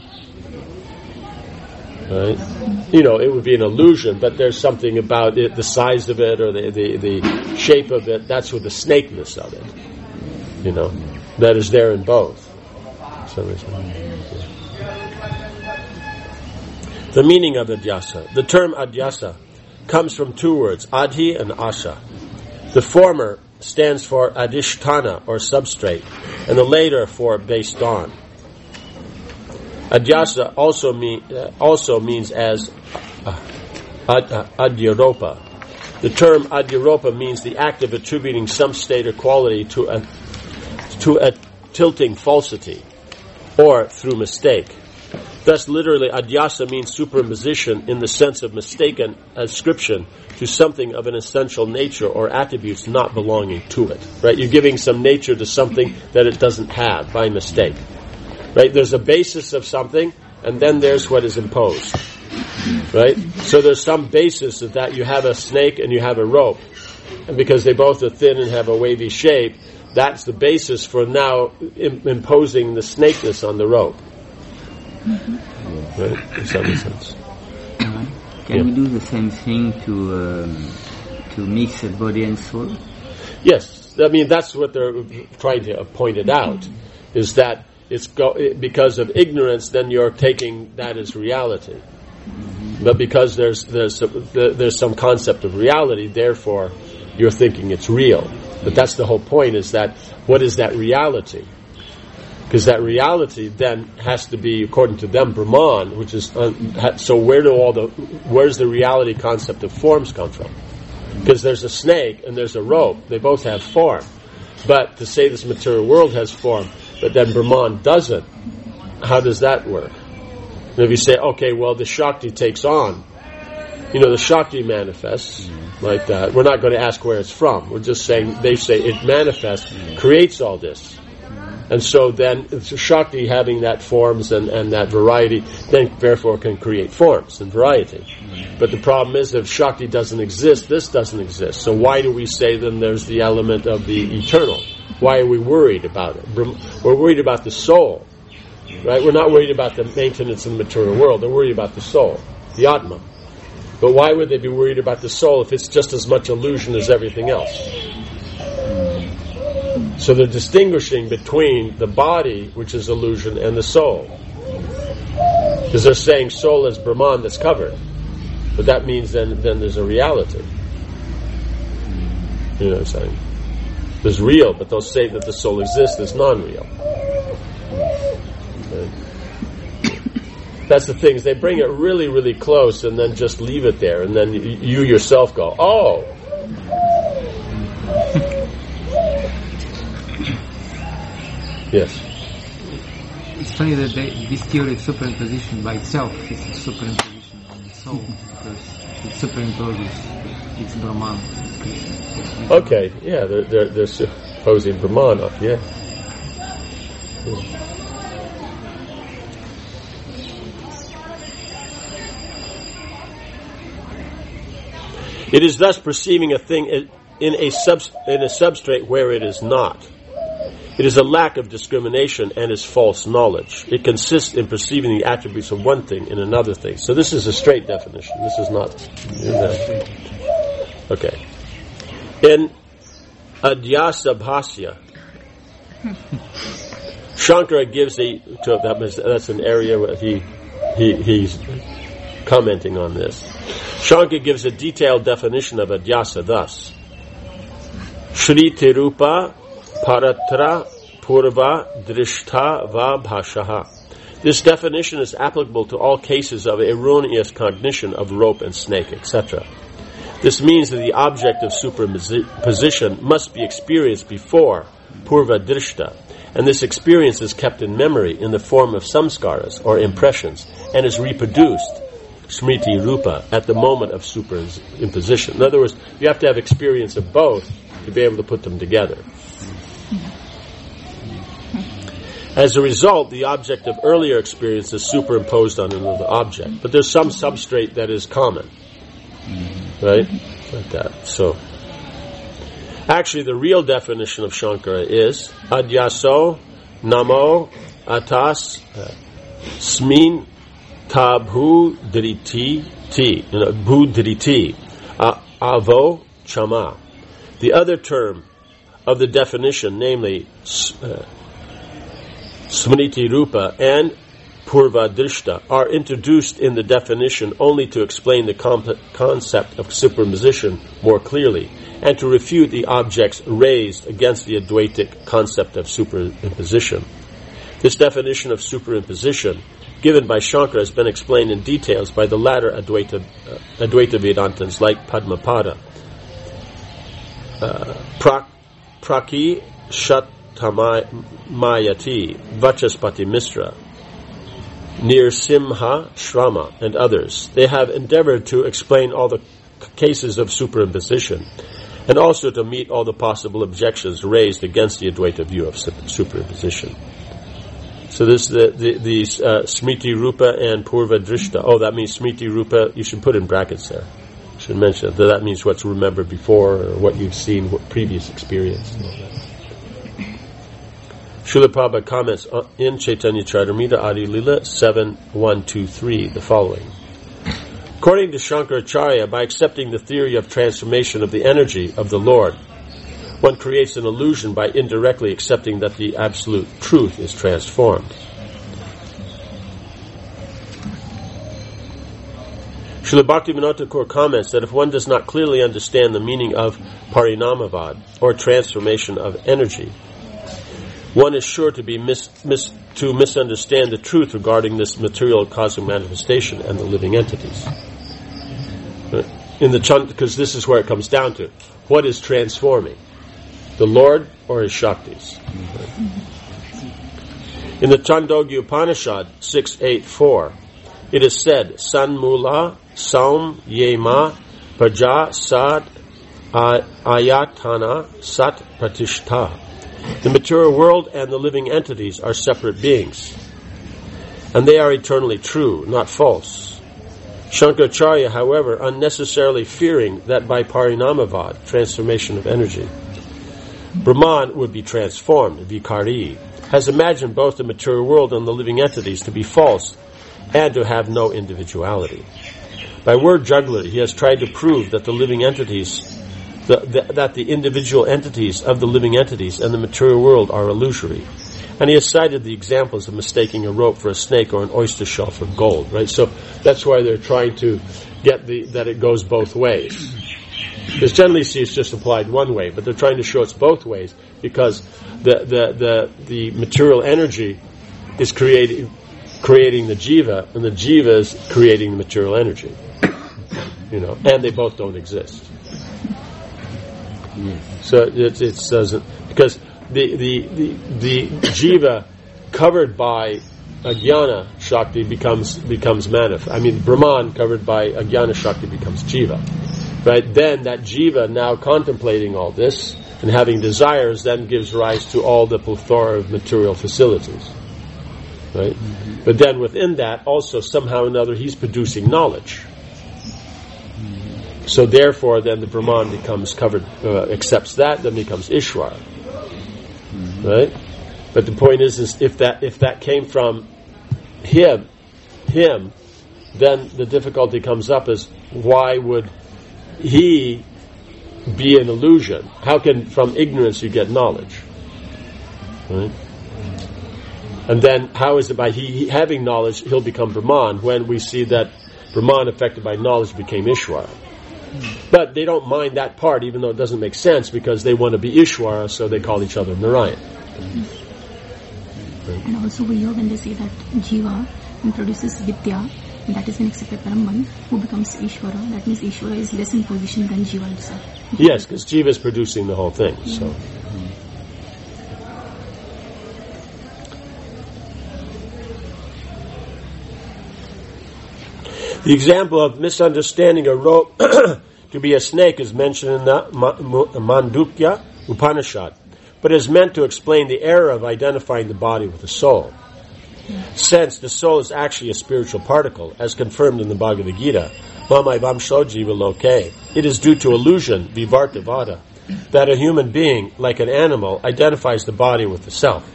Right? You know, it would be an illusion, but there's something about it, the size of it or the shape of it, that's with the snakeness of it. that is there in both. So the meaning of adhyasa. The term adhyasa comes from two words, adhi and asa. The former stands for adhisthana, or substrate, and the later for based on. Adhyasa also means as adhyaropa. The term adhyaropa means the act of attributing some state or quality to a tilting falsity, or through mistake. Thus, literally, adhyasa means superimposition in the sense of mistaken ascription to something of an essential nature or attributes not belonging to it. Right? You're giving some nature to something that it doesn't have by mistake. Right? There's a basis of something, and then there's what is imposed. Right? So there's some basis of that. You have a snake and you have a rope. And because they both are thin and have a wavy shape, that's the basis for now imposing the snakeness on the rope. Right? Does that make sense? Can we do the same thing to mix body and soul? Yes. I mean, that's what they're trying to point it out, is that because of ignorance, then you're taking that as reality. But because there's some concept of reality, therefore you're thinking it's real. But that's the whole point, is that what is that reality? Because that reality then has to be, according to them, Brahman, which is so. Where's the reality concept of forms come from? Because there's a snake and there's a rope; they both have form. But to say this material world has form, but then Brahman doesn't, how does that work? And if you say, okay, well, the Shakti takes on, the Shakti manifests like that. We're not going to ask where it's from. We're just saying, they say it manifests, creates all this. And so then, Shakti having that forms and that variety, then therefore can create forms and variety. But the problem is, if Shakti doesn't exist, this doesn't exist. So why do we say then there's the element of the eternal? Why are we worried about it? We're worried about the soul. Right? We're not worried about the maintenance in the material world. They're worried about the soul, the Atma. But why would they be worried about the soul if it's just as much illusion as everything else? So they're distinguishing between the body, which is illusion, and the soul. Because they're saying soul is Brahman that's covered. But that means then there's a reality. You know what I'm saying? There's real, but they'll say that the soul exists as non-real. Okay. That's the thing, is they bring it really, really close and then just leave it there, and then you yourself go, oh! Yes. It's funny that this theory of superimposition by itself is a superimposition on the soul, because it superimposes its Brahman. Okay, yeah, they're supposing Brahman up, yeah. It is thus perceiving a thing in a substrate where it is not. It is a lack of discrimination and is false knowledge. It consists in perceiving the attributes of one thing in another thing. So this is a straight definition. This is not. Okay. In Adhyasa Bhasya, Shankara gives that's an area where he's commenting on this. Shankara gives a detailed definition of Adhyasa thus: Shri Tirupa Paratra Purva Drishta Va Bhashaha. This definition is applicable to all cases of erroneous cognition of rope and snake, etc. This means that the object of superimposition must be experienced before Purva Drishta, and this experience is kept in memory in the form of samskaras or impressions, and is reproduced Smriti Rupa at the moment of superimposition. In other words, you have to have experience of both to be able to put them together. As a result, the object of earlier experience is superimposed on another object. But there's some substrate that is common. Right? Like that. So, actually the real definition of Shankara is Adhyaso Namo Atas Smin Tabhu Driti Ti. Bhu Driti Avo Chama. The other term, of the definition, namely Smriti Rupa and Purva Drishta, are introduced in the definition only to explain the concept of superimposition more clearly and to refute the objects raised against the Advaitic concept of superimposition. This definition of superimposition given by Shankara has been explained in details by the latter Advaita Vedantins like Padmapada. Praki Shatamayati, Vachaspati Misra, Nirsimha Shrama, and others. They have endeavored to explain all the cases of superimposition and also to meet all the possible objections raised against the Advaita view of superimposition. So this these Smriti Rupa and Purva Drishta. Oh, that means Smriti Rupa, you should put in brackets there. You should mention that. That means what's remembered before or what you've seen, what previous experience. And all that. Srila Prabhupada comments in Chaitanya Charitamrita Adi Lila 7.123 the following. According to Shankaracharya, by accepting the theory of transformation of the energy of the Lord, one creates an illusion by indirectly accepting that the absolute truth is transformed. Srila Bhaktivinoda Thakur comments that if one does not clearly understand the meaning of parinamavad, or transformation of energy, one is sure to be misunderstand the truth regarding this material cosmic manifestation and the living entities. Because this is where it comes down to. What is transforming? The Lord or His Shaktis? In the Chandogya Upanishad 6.8.4, it is said, Sanmula Saum Yema Praja Sad Ayatana Sat Pratishta. The material world and the living entities are separate beings, and they are eternally true, not false. Shankaracharya, however, unnecessarily fearing that by parinamavad, transformation of energy, Brahman would be transformed, vikari, has imagined both the material world and the living entities to be false and to have no individuality. By word jugglery, he has tried to prove that the living entities, that the individual entities of the living entities and the material world are illusory. And he has cited the examples of mistaking a rope for a snake or an oyster shell for gold, right? So that's why they're trying to get that it goes both ways. Because generally see it's just applied one way, but they're trying to show it's both ways because the material energy is creating the jiva, and the jiva is creating the material energy. And they both don't exist. So it doesn't, because the jiva covered by Ajnana Shakti becomes manifest. I mean, Brahman covered by Ajnana Shakti becomes jiva. Right? Then that jiva, now contemplating all this and having desires, then gives rise to all the plethora of material facilities. Right? Mm-hmm. But then within that, also somehow or another, he's producing knowledge. So therefore, then the Brahman becomes covered, accepts that, then becomes Ishvara. Mm-hmm. Right? But the point is if that came from him, then the difficulty comes up is why would he be an illusion? How can from ignorance you get knowledge? Right? And then how is it by he having knowledge he'll become Brahman when we see that Brahman affected by knowledge became Ishvara? But they don't mind that part, even though it doesn't make sense, because they want to be Ishvara, so they call each other Narayan. Right? And also we hear when they say that Jiva produces Vidya, that is when accepted Brahman, who becomes Ishvara. That means Ishvara is less in position than Jiva itself. Yes, because Jiva is producing the whole thing. Yeah. So. The example of misunderstanding a rope to be a snake is mentioned in the Mandukya Upanishad, but is meant to explain the error of identifying the body with the soul. Since the soul is actually a spiritual particle, as confirmed in the Bhagavad Gita, Mamai Vamsho Jiva Loke, it is due to illusion, Vivartavada, that a human being, like an animal, identifies the body with the self.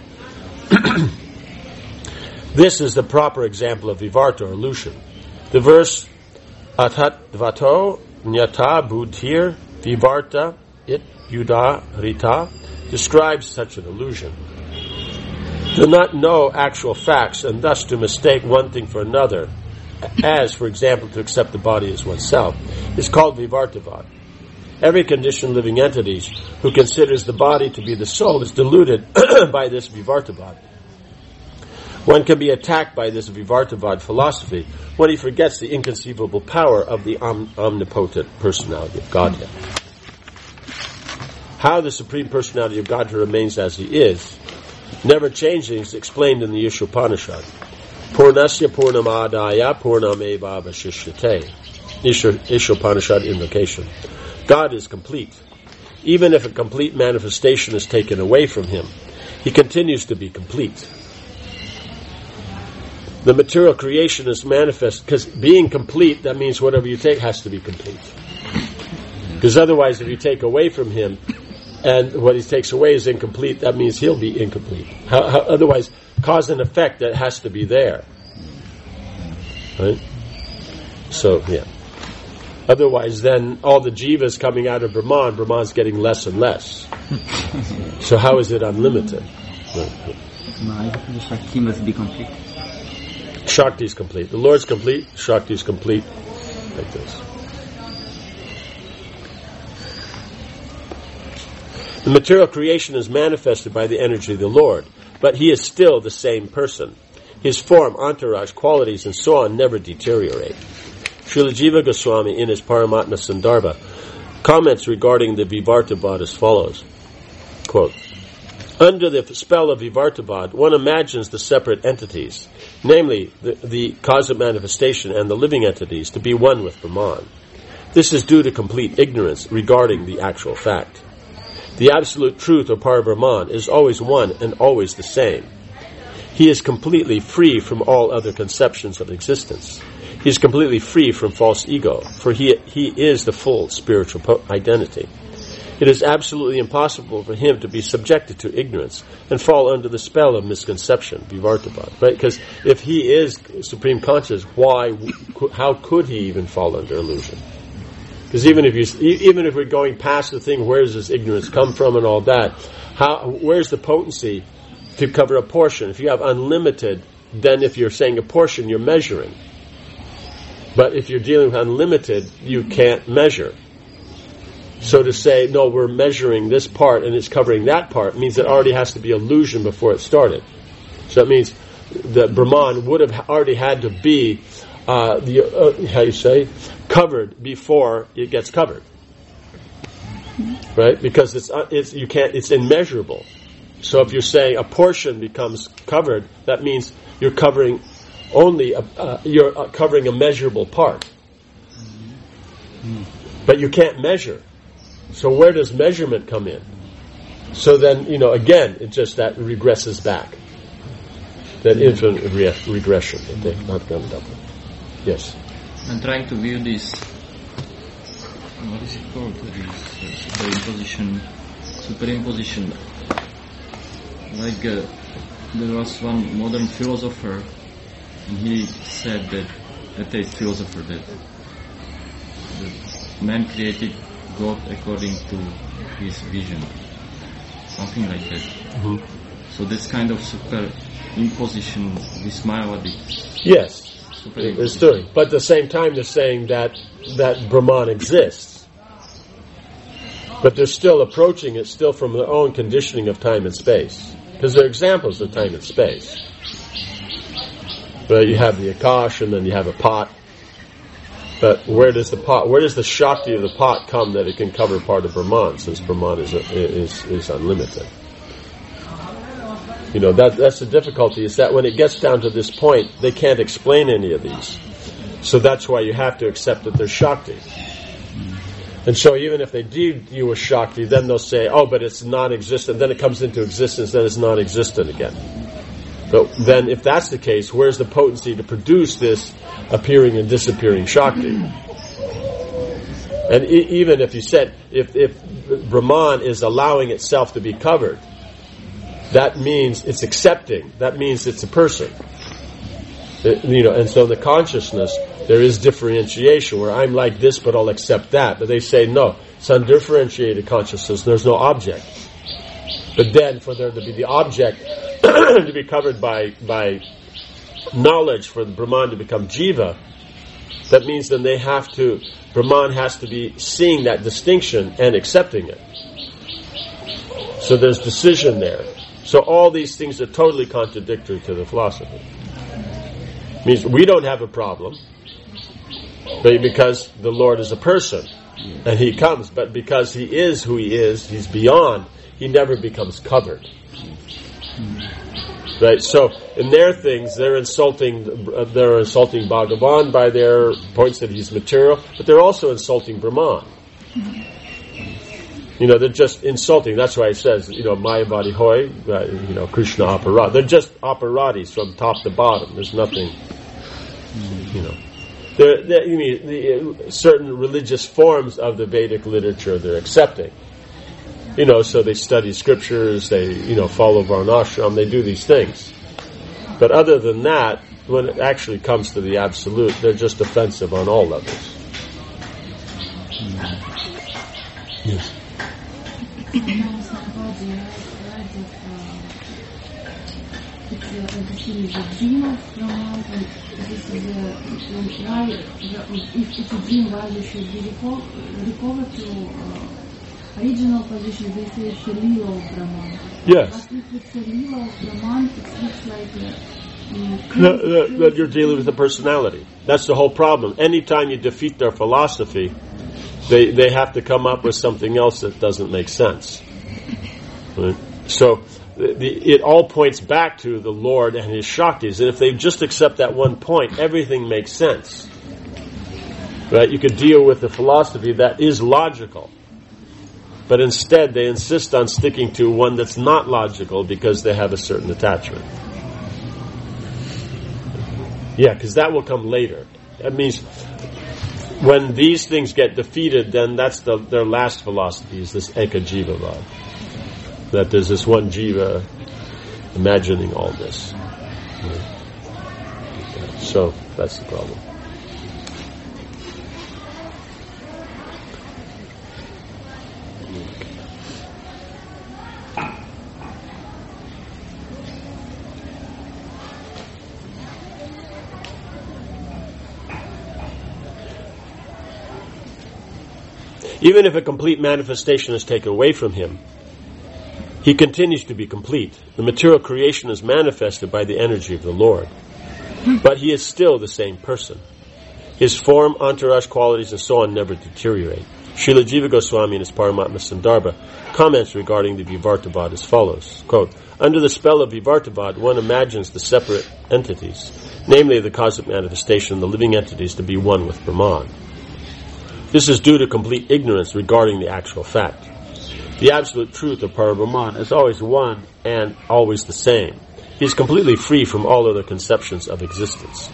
This is the proper example of Vivarta, or illusion. The verse Athat Dvato Nyata Buddhir Vivarta It Yuda Rita describes such an illusion. Do not know actual facts, and thus to mistake one thing for another, as, for example, to accept the body as oneself, is called Vivartavad. Every conditioned living entity who considers the body to be the soul is deluded by this Vivartavad. One can be attacked by this Vivartavad philosophy when he forgets the inconceivable power of the omnipotent personality of Godhead. How the Supreme Personality of Godhead remains as he is, never changing, is explained in the Ishopanishad. Purnasya Purnamadaya Purnameva Vashishyate. Ishopanishad invocation. God is complete. Even if a complete manifestation is taken away from him, he continues to be complete. The material creation is manifest, because being complete, that means whatever you take has to be complete. Because otherwise, if you take away from him, and what he takes away is incomplete, that means he'll be incomplete. Otherwise, cause and effect, that has to be there. Right? So, yeah. Otherwise, then, all the jivas coming out of Brahman's getting less and less. So how is it unlimited? Shakti must be complete. Shakti is complete. The Lord's complete, Shakti is complete. Like this. The material creation is manifested by the energy of the Lord, but he is still the same person. His form, entourage, qualities, and so on never deteriorate. Srila Jiva Goswami, in his Paramatma Sandarbha, comments regarding the Vivartavad as follows. Quote, under the spell of Vivartavad, one imagines the separate entities, namely the cosmic manifestation and the living entities, to be one with Brahman. This is due to complete ignorance regarding the actual fact. The absolute truth or Parabrahman is always one and always the same. He is completely free from all other conceptions of existence. He is completely free from false ego, for he is the full spiritual identity. It is absolutely impossible for him to be subjected to ignorance and fall under the spell of misconception, Vivartavad, right? Because if he is supreme conscious, how could he even fall under illusion? Because even if we're going past the thing, where does this ignorance come from and all that? Where's the potency to cover a portion? If you have unlimited, then if you're saying a portion, you're measuring. But if you're dealing with unlimited, you can't measure. So to say, no, we're measuring this part and it's covering that part, means it already has to be illusion before it started. So that means that Brahman would have already had to be, covered before it gets covered. Right? Because it's immeasurable. So if you're saying a portion becomes covered, that means you're covering you're covering a measurable part. But you can't measure. So where does measurement come in? So then, again, it's just that regresses back. That infinite regression that they've not gone up. Yes? I'm trying to view this, what is it called? Superimposition. Like, there was one modern philosopher, and he said that, atheist philosopher, that man created God according to his vision. Something like that. Mm-hmm. So this kind of superimposition, this Mayavadi. Yes, it's doing. But at the same time, they're saying that Brahman exists. But they're still approaching it still from their own conditioning of time and space. Because they're examples of time and space. But you have the Akash, and then you have a pot. But where does the Shakti of the pot come that it can cover part of Brahman, since Brahman is unlimited? That's the difficulty, is that when it gets down to this point, they can't explain any of these. So that's why you have to accept that there's Shakti. And so even if they deem you as Shakti, then they'll say, oh, but it's non-existent. Then it comes into existence, then it's non-existent again. But then if that's the case, where's the potency to produce this appearing and disappearing Shakti? And even if you said, if Brahman is allowing itself to be covered, that means it's accepting. That means it's a person. And so in the consciousness, there is differentiation, where I'm like this, but I'll accept that. But they say, no, it's undifferentiated consciousness. There's no object. But then for there to be the object to be covered by knowledge, for the Brahman to become jiva, that means then Brahman has to be seeing that distinction and accepting it. So there's decision there. So all these things are totally contradictory to the philosophy. It means we don't have a problem, but because the Lord is a person, and He comes, but because He is who He is, He's beyond, He never becomes covered. Right? So in their things, they're insulting Bhagavan by their points that He's material, but they're also insulting Brahman. They're just insulting. That's why it says, Mayavadi Hoy, Krishna Aparat. They're just operatis from top to bottom. There's nothing, the certain religious forms of the Vedic literature they're accepting. So they study scriptures, they, follow Varnashram, they do these things. But other than that, when it actually comes to the absolute, they're just offensive on all levels. Yes. It's a series of dreams from out, and this is why if it's a dream, why we should be recovered to original position. They say it's the Lila of Brahman. Yes. But if it's the Lila of Brahman, it looks like that you're dealing with a personality. That's the whole problem. Anytime you defeat their philosophy, they have to come up with something else that doesn't make sense. Right? So it all points back to the Lord and His Shaktis, and if they just accept that one point, everything makes sense. Right? You could deal with the philosophy that is logical, but instead they insist on sticking to one that's not logical because they have a certain attachment. Yeah, because that will come later. That means when these things get defeated, then that's their last philosophy, is this Eka Jiva Vad. That there's this one Jiva imagining all this. So that's the problem. Even if a complete manifestation is taken away from him, he continues to be complete. The material creation is manifested by the energy of the Lord. But he is still the same person. His form, entourage, qualities, and so on never deteriorate. Srila Jiva Goswami in his Paramatma Sandarbha comments regarding the Vivartavad as follows, quote, under the spell of Vivartavad, one imagines the separate entities, namely the cosmic manifestation and the living entities, to be one with Brahman. This is due to complete ignorance regarding the actual fact. The absolute truth of Parabrahman is always one and always the same. He is completely free from all other conceptions of existence.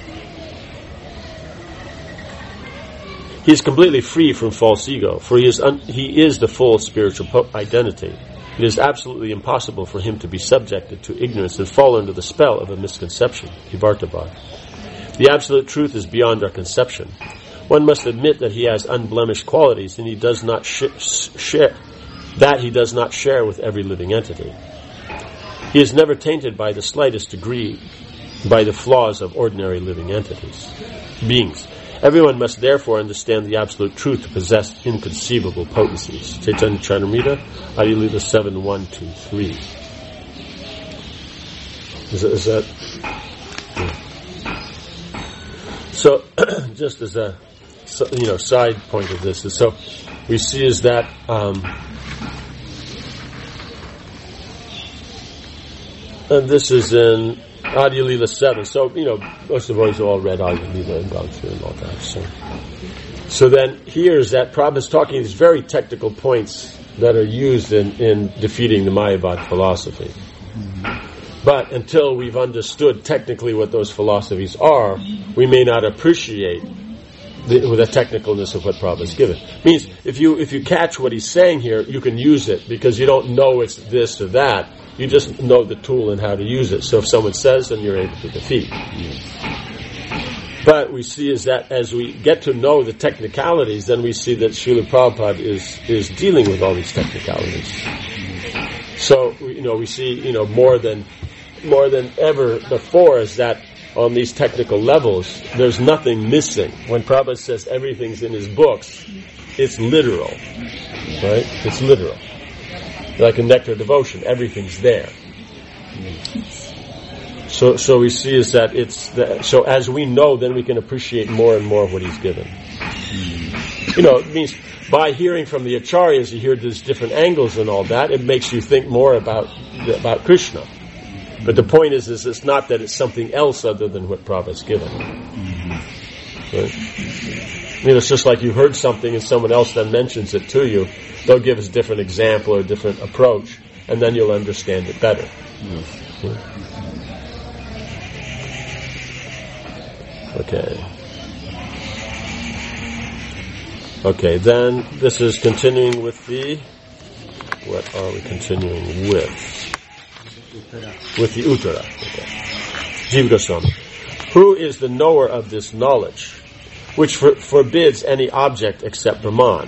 He is completely free from false ego, for he is the full spiritual identity. It is absolutely impossible for him to be subjected to ignorance and fall under the spell of a misconception, Vivartavad. The absolute truth is beyond our conception. One must admit that he has unblemished qualities, and he does not share with every living entity. He is never tainted by the slightest degree by the flaws of ordinary living beings. Everyone must therefore understand the absolute truth to possess inconceivable potencies. Chaitanya Charitamrita, Adi Lila 7:1-3. Is that? Yeah. So, just as a side point of this is, so we see is that and this is in Adi Lila 7. So, most of us have all read Adi Lila and gone through and all that. So then here's that Prabhupada is talking these very technical points that are used in defeating the Mayavad philosophy. But until we've understood technically what those philosophies are, we may not appreciate the technicalness of what Prabhupada has given. Means if you catch what he's saying here, you can use it because you don't know it's this or that. You just know the tool and how to use it. So if someone says, then you're able to defeat. But we see is that as we get to know the technicalities, then we see that Srila Prabhupada is dealing with all these technicalities. So, we see, more than ever before is that on these technical levels, there's nothing missing. When Prabhupada says everything's in his books, it's literal, right? It's literal. Like a nectar devotion, everything's there. So we see is that so as we know, then we can appreciate more and more of what he's given. It means by hearing from the acharyas, you hear these different angles and all that, it makes you think more about Krishna. But the point is it's not that it's something else other than what Prabhupada's given. Right? It's just like you heard something and someone else then mentions it to you. They'll give us a different example or a different approach, and then you'll understand it better. Yeah. Okay, then this is continuing with what are we continuing with? With the Uttara. Okay. Jiva Goswami. Who is the knower of this knowledge, which forbids any object except Brahman,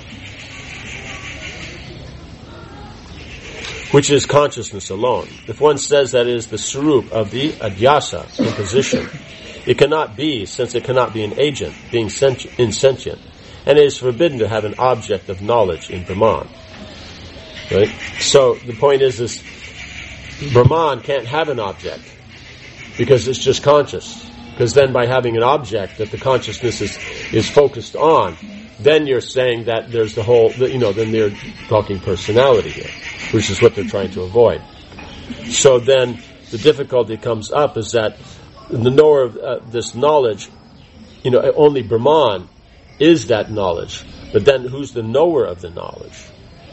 which is consciousness alone? If one says that it is the Swarup of the Adhyasa, imposition, it cannot be, since it cannot be an agent, being insentient, and it is forbidden to have an object of knowledge in Brahman. Right? So the point is Brahman can't have an object because it's just conscious. Because then by having an object that the consciousness is focused on, then you're saying that there's the whole, then they're talking personality here, which is what they're trying to avoid. So then the difficulty comes up is that the knower of this knowledge, only Brahman is that knowledge. But then who's the knower of the knowledge?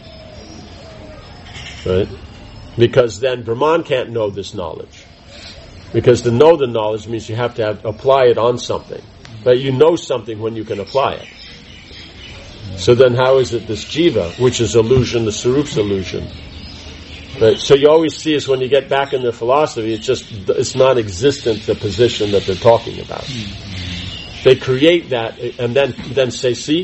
Right? Because then Brahman can't know this knowledge. Because to know the knowledge means you have to apply it on something. But you know something when you can apply it. So then how is it this jiva, which is illusion, the Sarup's illusion? Right? So you always see is when you get back in their philosophy, it's non-existent, the position that they're talking about. They create that and then say, see?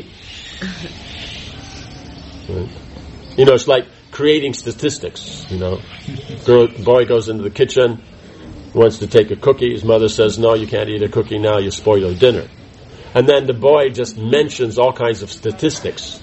Right? It's like creating statistics, boy goes into the kitchen, wants to take a cookie, his mother says, no, you can't eat a cookie now, you spoil your dinner. And then the boy just mentions all kinds of statistics,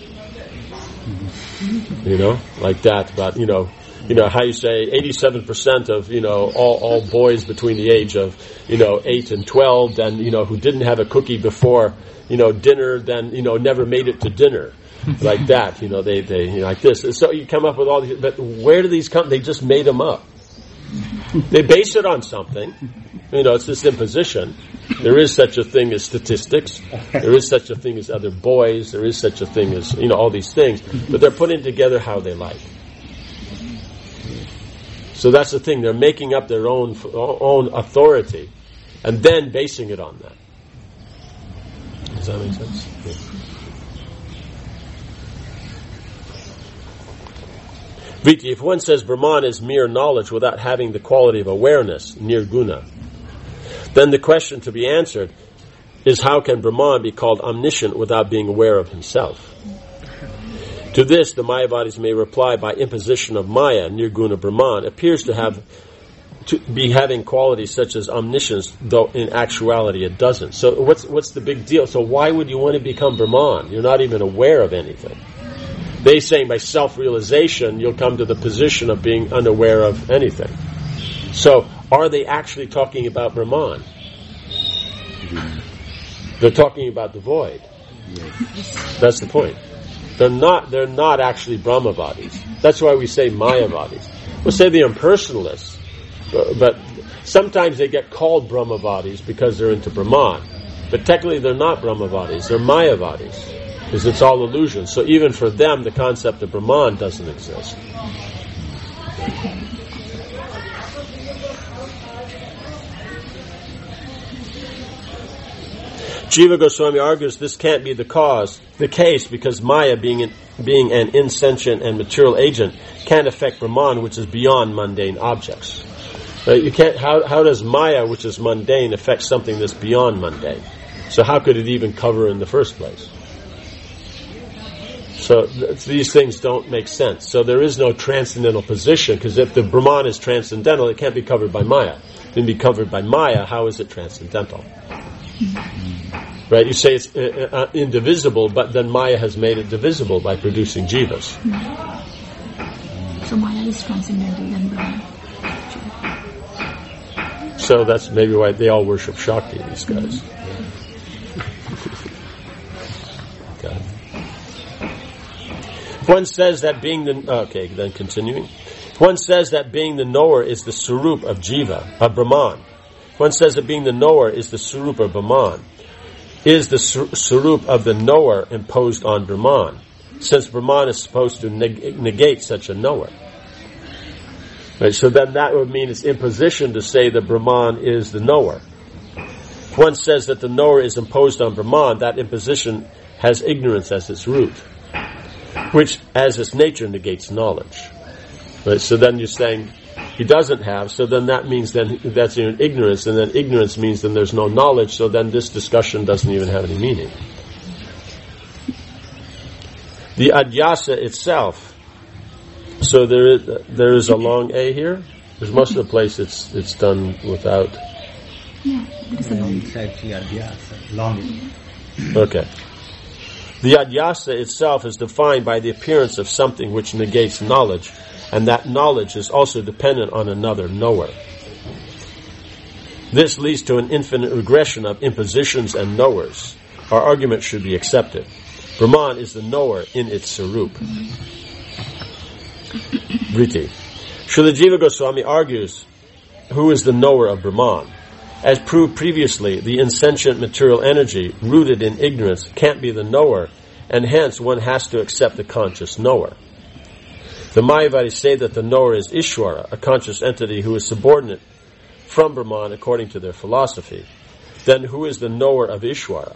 like that, about, how you say 87% of, all boys between the age of, 8 and 12, then, who didn't have a cookie before, dinner, then, never made it to dinner. Like that, they like this. And so you come up with all these, but where do these come? They just made them up. They base it on something. It's this imposition. There is such a thing as statistics. There is such a thing as other boys. There is such a thing as, all these things. But they're putting together how they like. So that's the thing. They're making up their own authority and then basing it on that. Does that make sense? Yeah. Viti, if one says Brahman is mere knowledge without having the quality of awareness, nirguna, then the question to be answered is how can Brahman be called omniscient without being aware of himself? To this, the Mayavadis may reply by imposition of Maya, nirguna Brahman, appears to be having qualities such as omniscience, though in actuality it doesn't. So what's the big deal? So why would you want to become Brahman? You're not even aware of anything. They say by self-realization you'll come to the position of being unaware of anything. So are they actually talking about Brahman? They're talking about the void. That's the point. They're not actually Brahmavadis. That's why we say Mayavadis. We'll say the impersonalists, but sometimes they get called Brahmavadis because they're into Brahman. But technically they're not Brahmavadis, they're Mayavadis. Because it's all illusion. So even for them, the concept of Brahman doesn't exist. Jiva Goswami argues this can't be the case, because Maya, being an insentient and material agent, can't affect Brahman, which is beyond mundane objects. You can't. How does Maya, which is mundane, affect something that's beyond mundane? So how could it even cover in the first place? So these things don't make sense. So there is no transcendental position, because if the Brahman is transcendental, it can't be covered by Maya. It can be covered by Maya. How is it transcendental? Right? You say it's indivisible, but then Maya has made it divisible by producing jivas. So Maya is transcendental than Brahman. So that's maybe why they all worship Shakti, these guys. Okay. One says that being then continuing. One says that being the knower is the Sarup of Jiva, of Brahman. One says that being the knower is the Sarup of Brahman. Is the Sarup of the knower imposed on Brahman, since Brahman is supposed to negate such a knower. Right, so then that would mean it's imposition to say that Brahman is the knower. If one says that the knower is imposed on Brahman, that imposition has ignorance as its root, which as its nature negates knowledge. Right, so then you're saying he doesn't have, so then that means then that's in ignorance, and then ignorance means then there's no knowledge, so then this discussion doesn't even have any meaning. The adhyasa itself, so there is a long A here. There's most of the place it's done without. Yeah, there is a long. It's actually adhyasa, long. Okay. The adhyasa itself is defined by the appearance of something which negates knowledge, and that knowledge is also dependent on another knower. This leads to an infinite regression of impositions and knowers. Our argument should be accepted. Brahman is the knower in its sarup. Vritti. Srila Jiva Goswami argues, who is the knower of Brahman? As proved previously, the insentient material energy, rooted in ignorance, can't be the knower, and hence one has to accept the conscious knower. The Mayavadis say that the knower is Ishvara, a conscious entity who is subordinate from Brahman according to their philosophy. Then who is the knower of Ishvara?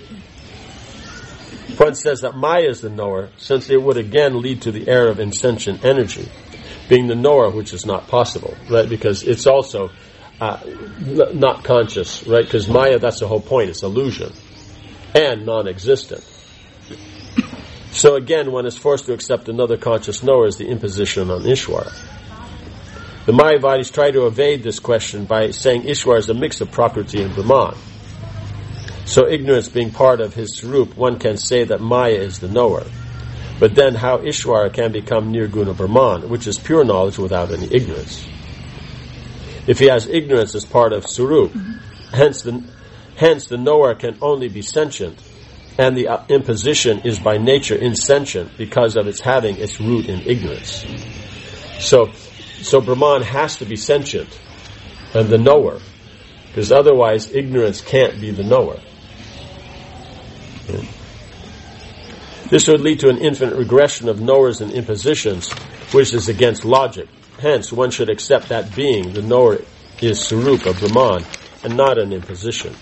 One says that Maya is the knower, since it would again lead to the error of insentient energy, being the knower, which is not possible, right? Because it's also not conscious, right? Because Maya, that's the whole point, it's illusion and non-existent. So again, one is forced to accept another conscious knower as the imposition on Ishvara. The Mayavadis try to evade this question by saying Ishvara is a mix of Prakriti and Brahman. So ignorance being part of his Sarup, one can say that Maya is the knower. But then how Ishvara can become Nirguna Brahman, which is pure knowledge without any ignorance? If he has ignorance as part of Sarup, hence the knower can only be sentient, and the imposition is by nature insentient because of its having its root in ignorance. So Brahman has to be sentient and the knower, because otherwise ignorance can't be the knower. Yeah. This would lead to an infinite regression of knowers and impositions, which is against logic. Hence, one should accept that being, the knower, is Sarup of Brahman, and not an imposition.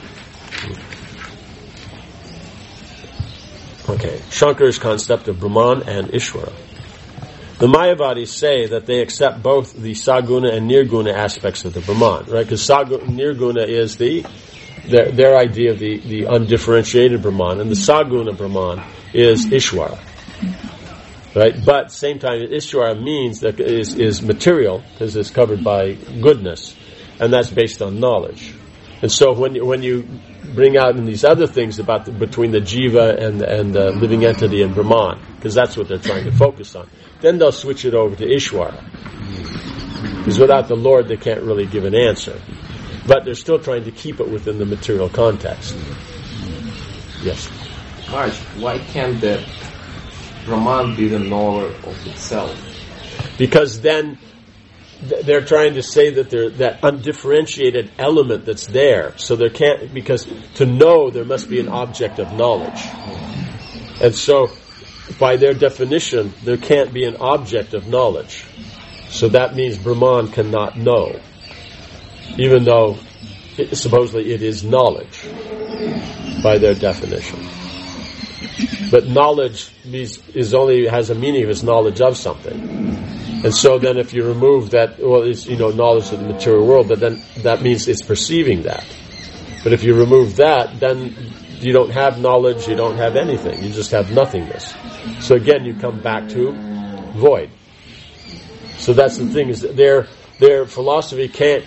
Okay, Shankar's concept of Brahman and Ishvara. The Mayavadis say that they accept both the Saguna and Nirguna aspects of the Brahman, right? Because Nirguna is their idea of the undifferentiated Brahman, and the Saguna Brahman is Ishvara, right? But at the same time, Ishvara means that is material because it's covered by goodness, and that's based on knowledge. And so when you bring out in these other things about between the jiva and the living entity and Brahman, because that's what they're trying to focus on, then they'll switch it over to Ishvara. Because without the Lord, they can't really give an answer. But they're still trying to keep it within the material context. Yes? Maharaj, why can't the Brahman be the knower of itself? Because then they're trying to say that that undifferentiated element that's there. So there can't, because to know there must be an object of knowledge. And so by their definition, there can't be an object of knowledge. So that means Brahman cannot know, even though supposedly it is knowledge by their definition. But knowledge has a meaning if it's knowledge of something. And so then if you remove that, well, it's, knowledge of the material world, but then that means it's perceiving that. But if you remove that, then you don't have knowledge, you don't have anything. You just have nothingness. So again, you come back to void. So that's the thing, is that their philosophy can't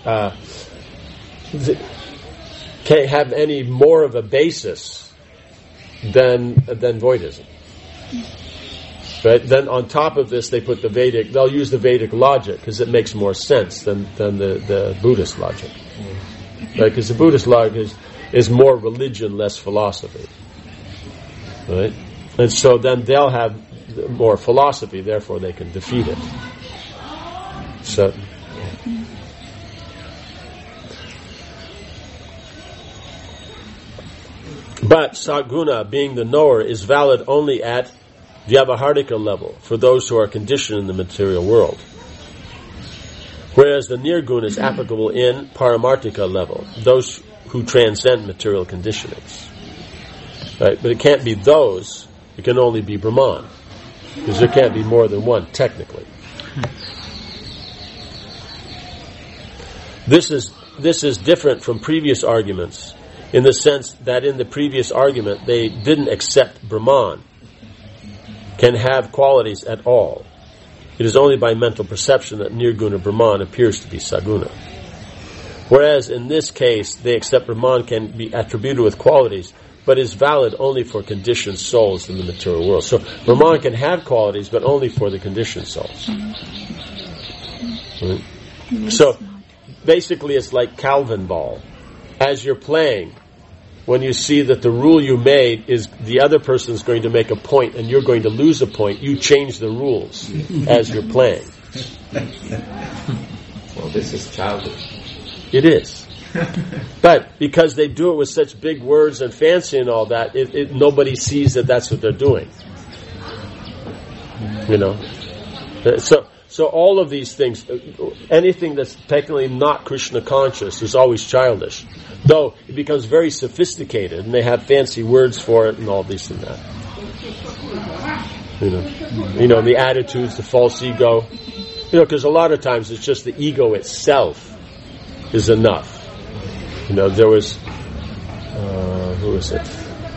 have any more of a basis than voidism. Right? Then on top of this, they put they'll use the Vedic logic because it makes more sense than the Buddhist logic. Right? Because the Buddhist logic is more religion, less philosophy. Right? And so then they'll have more philosophy, therefore they can defeat it. So, but Saguna, being the knower, is valid only at Vyavaharika level, for those who are conditioned in the material world. Whereas the Nirguna is applicable in Paramartika level, those who transcend material conditionings. Right? But it can't be those, it can only be Brahman. Because there can't be more than one, technically. This is different from previous arguments, in the sense that in the previous argument they didn't accept Brahman can have qualities at all. It is only by mental perception that Nirguna Brahman appears to be Saguna. Whereas in this case, they accept Brahman can be attributed with qualities, but is valid only for conditioned souls in the material world. So Brahman can have qualities, but only for the conditioned souls. Right? So basically it's like Calvin ball. As you're playing, when you see that the rule you made is the other person is going to make a point and you're going to lose a point, you change the rules as you're playing. Well, this is childish. It is. But because they do it with such big words and fancy and all that, nobody sees that that's what they're doing. You know? So all of these things, anything that's technically not Krishna conscious is always childish. Though it becomes very sophisticated and they have fancy words for it and all this and that. You know, the attitudes, the false ego. You know, because a lot of times it's just the ego itself is enough. You know, there was, who was it?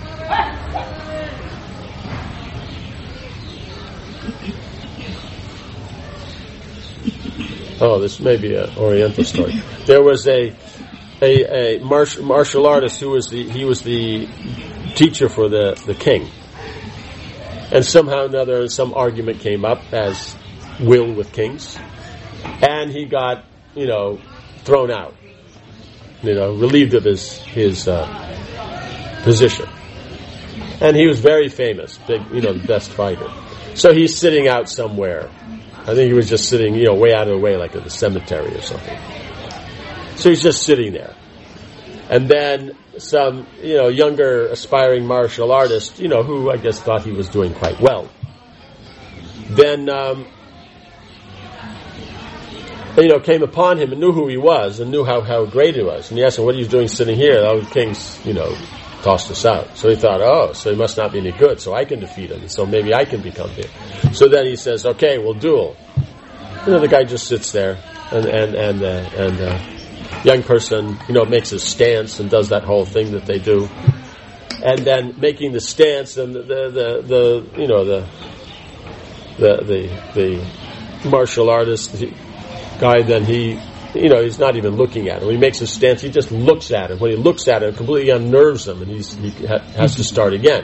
Oh, this may be an Oriental story. There was a martial artist who was the teacher for the king, and somehow or another some argument came up, as will with kings, and he got thrown out, relieved of his position, and he was very famous, big, the best fighter. So he's sitting out somewhere. I think he was just sitting, way out of the way, like at the cemetery or something. So he's just sitting there. And then some, younger aspiring martial artist, who I guess thought he was doing quite well, then, came upon him and knew who he was and knew how great he was. And he asked him, what are you doing sitting here? The king's, tossed us out. So he thought, so he must not be any good, so I can defeat him. So maybe I can become here. So then he says, okay, we'll duel. The guy just sits there, and young person, makes his stance and does that whole thing that they do. And then making the stance, and the martial artist guy, then he's not even looking at him. When he makes his stance, he just looks at him. When he looks at him, it completely unnerves him, and he has to start again.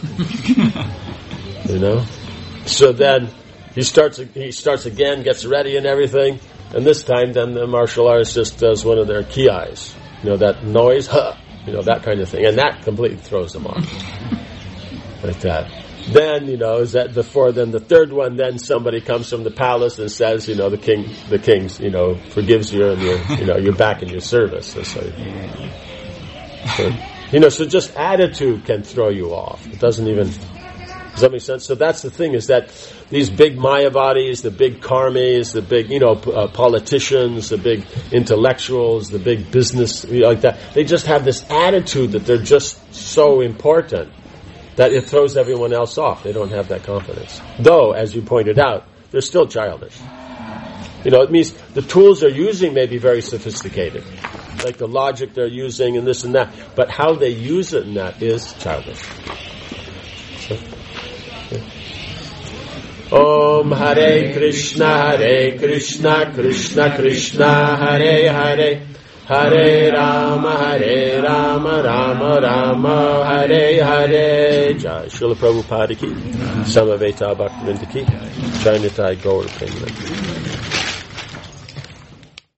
So then he starts again, gets ready and everything, and this time then the martial artist just does one of their kiais, that noise, that kind of thing, and that completely throws them off, like that. Then, is that before then the third one, then somebody comes from the palace and says, the king's, forgives you and you're back in your service. So just attitude can throw you off. It doesn't even, does that make sense? So that's the thing, is that these big Mayavadis, the big karmis, the big, politicians, the big intellectuals, the big business, like that, they just have this attitude that they're just so important that it throws everyone else off. They don't have that confidence. Though, as you pointed out, they're still childish. It means the tools they're using may be very sophisticated, like the logic they're using and this and that, but how they use it in that is childish. So, yeah. Om Hare Krishna, Krishna Krishna, Hare Hare, Hare Rama, Rama Rama, Hare Hare. Jai Srila Prabhupada ki, Samaveta Bhaktivinoda ki, Jai Nitai Gaur Prema.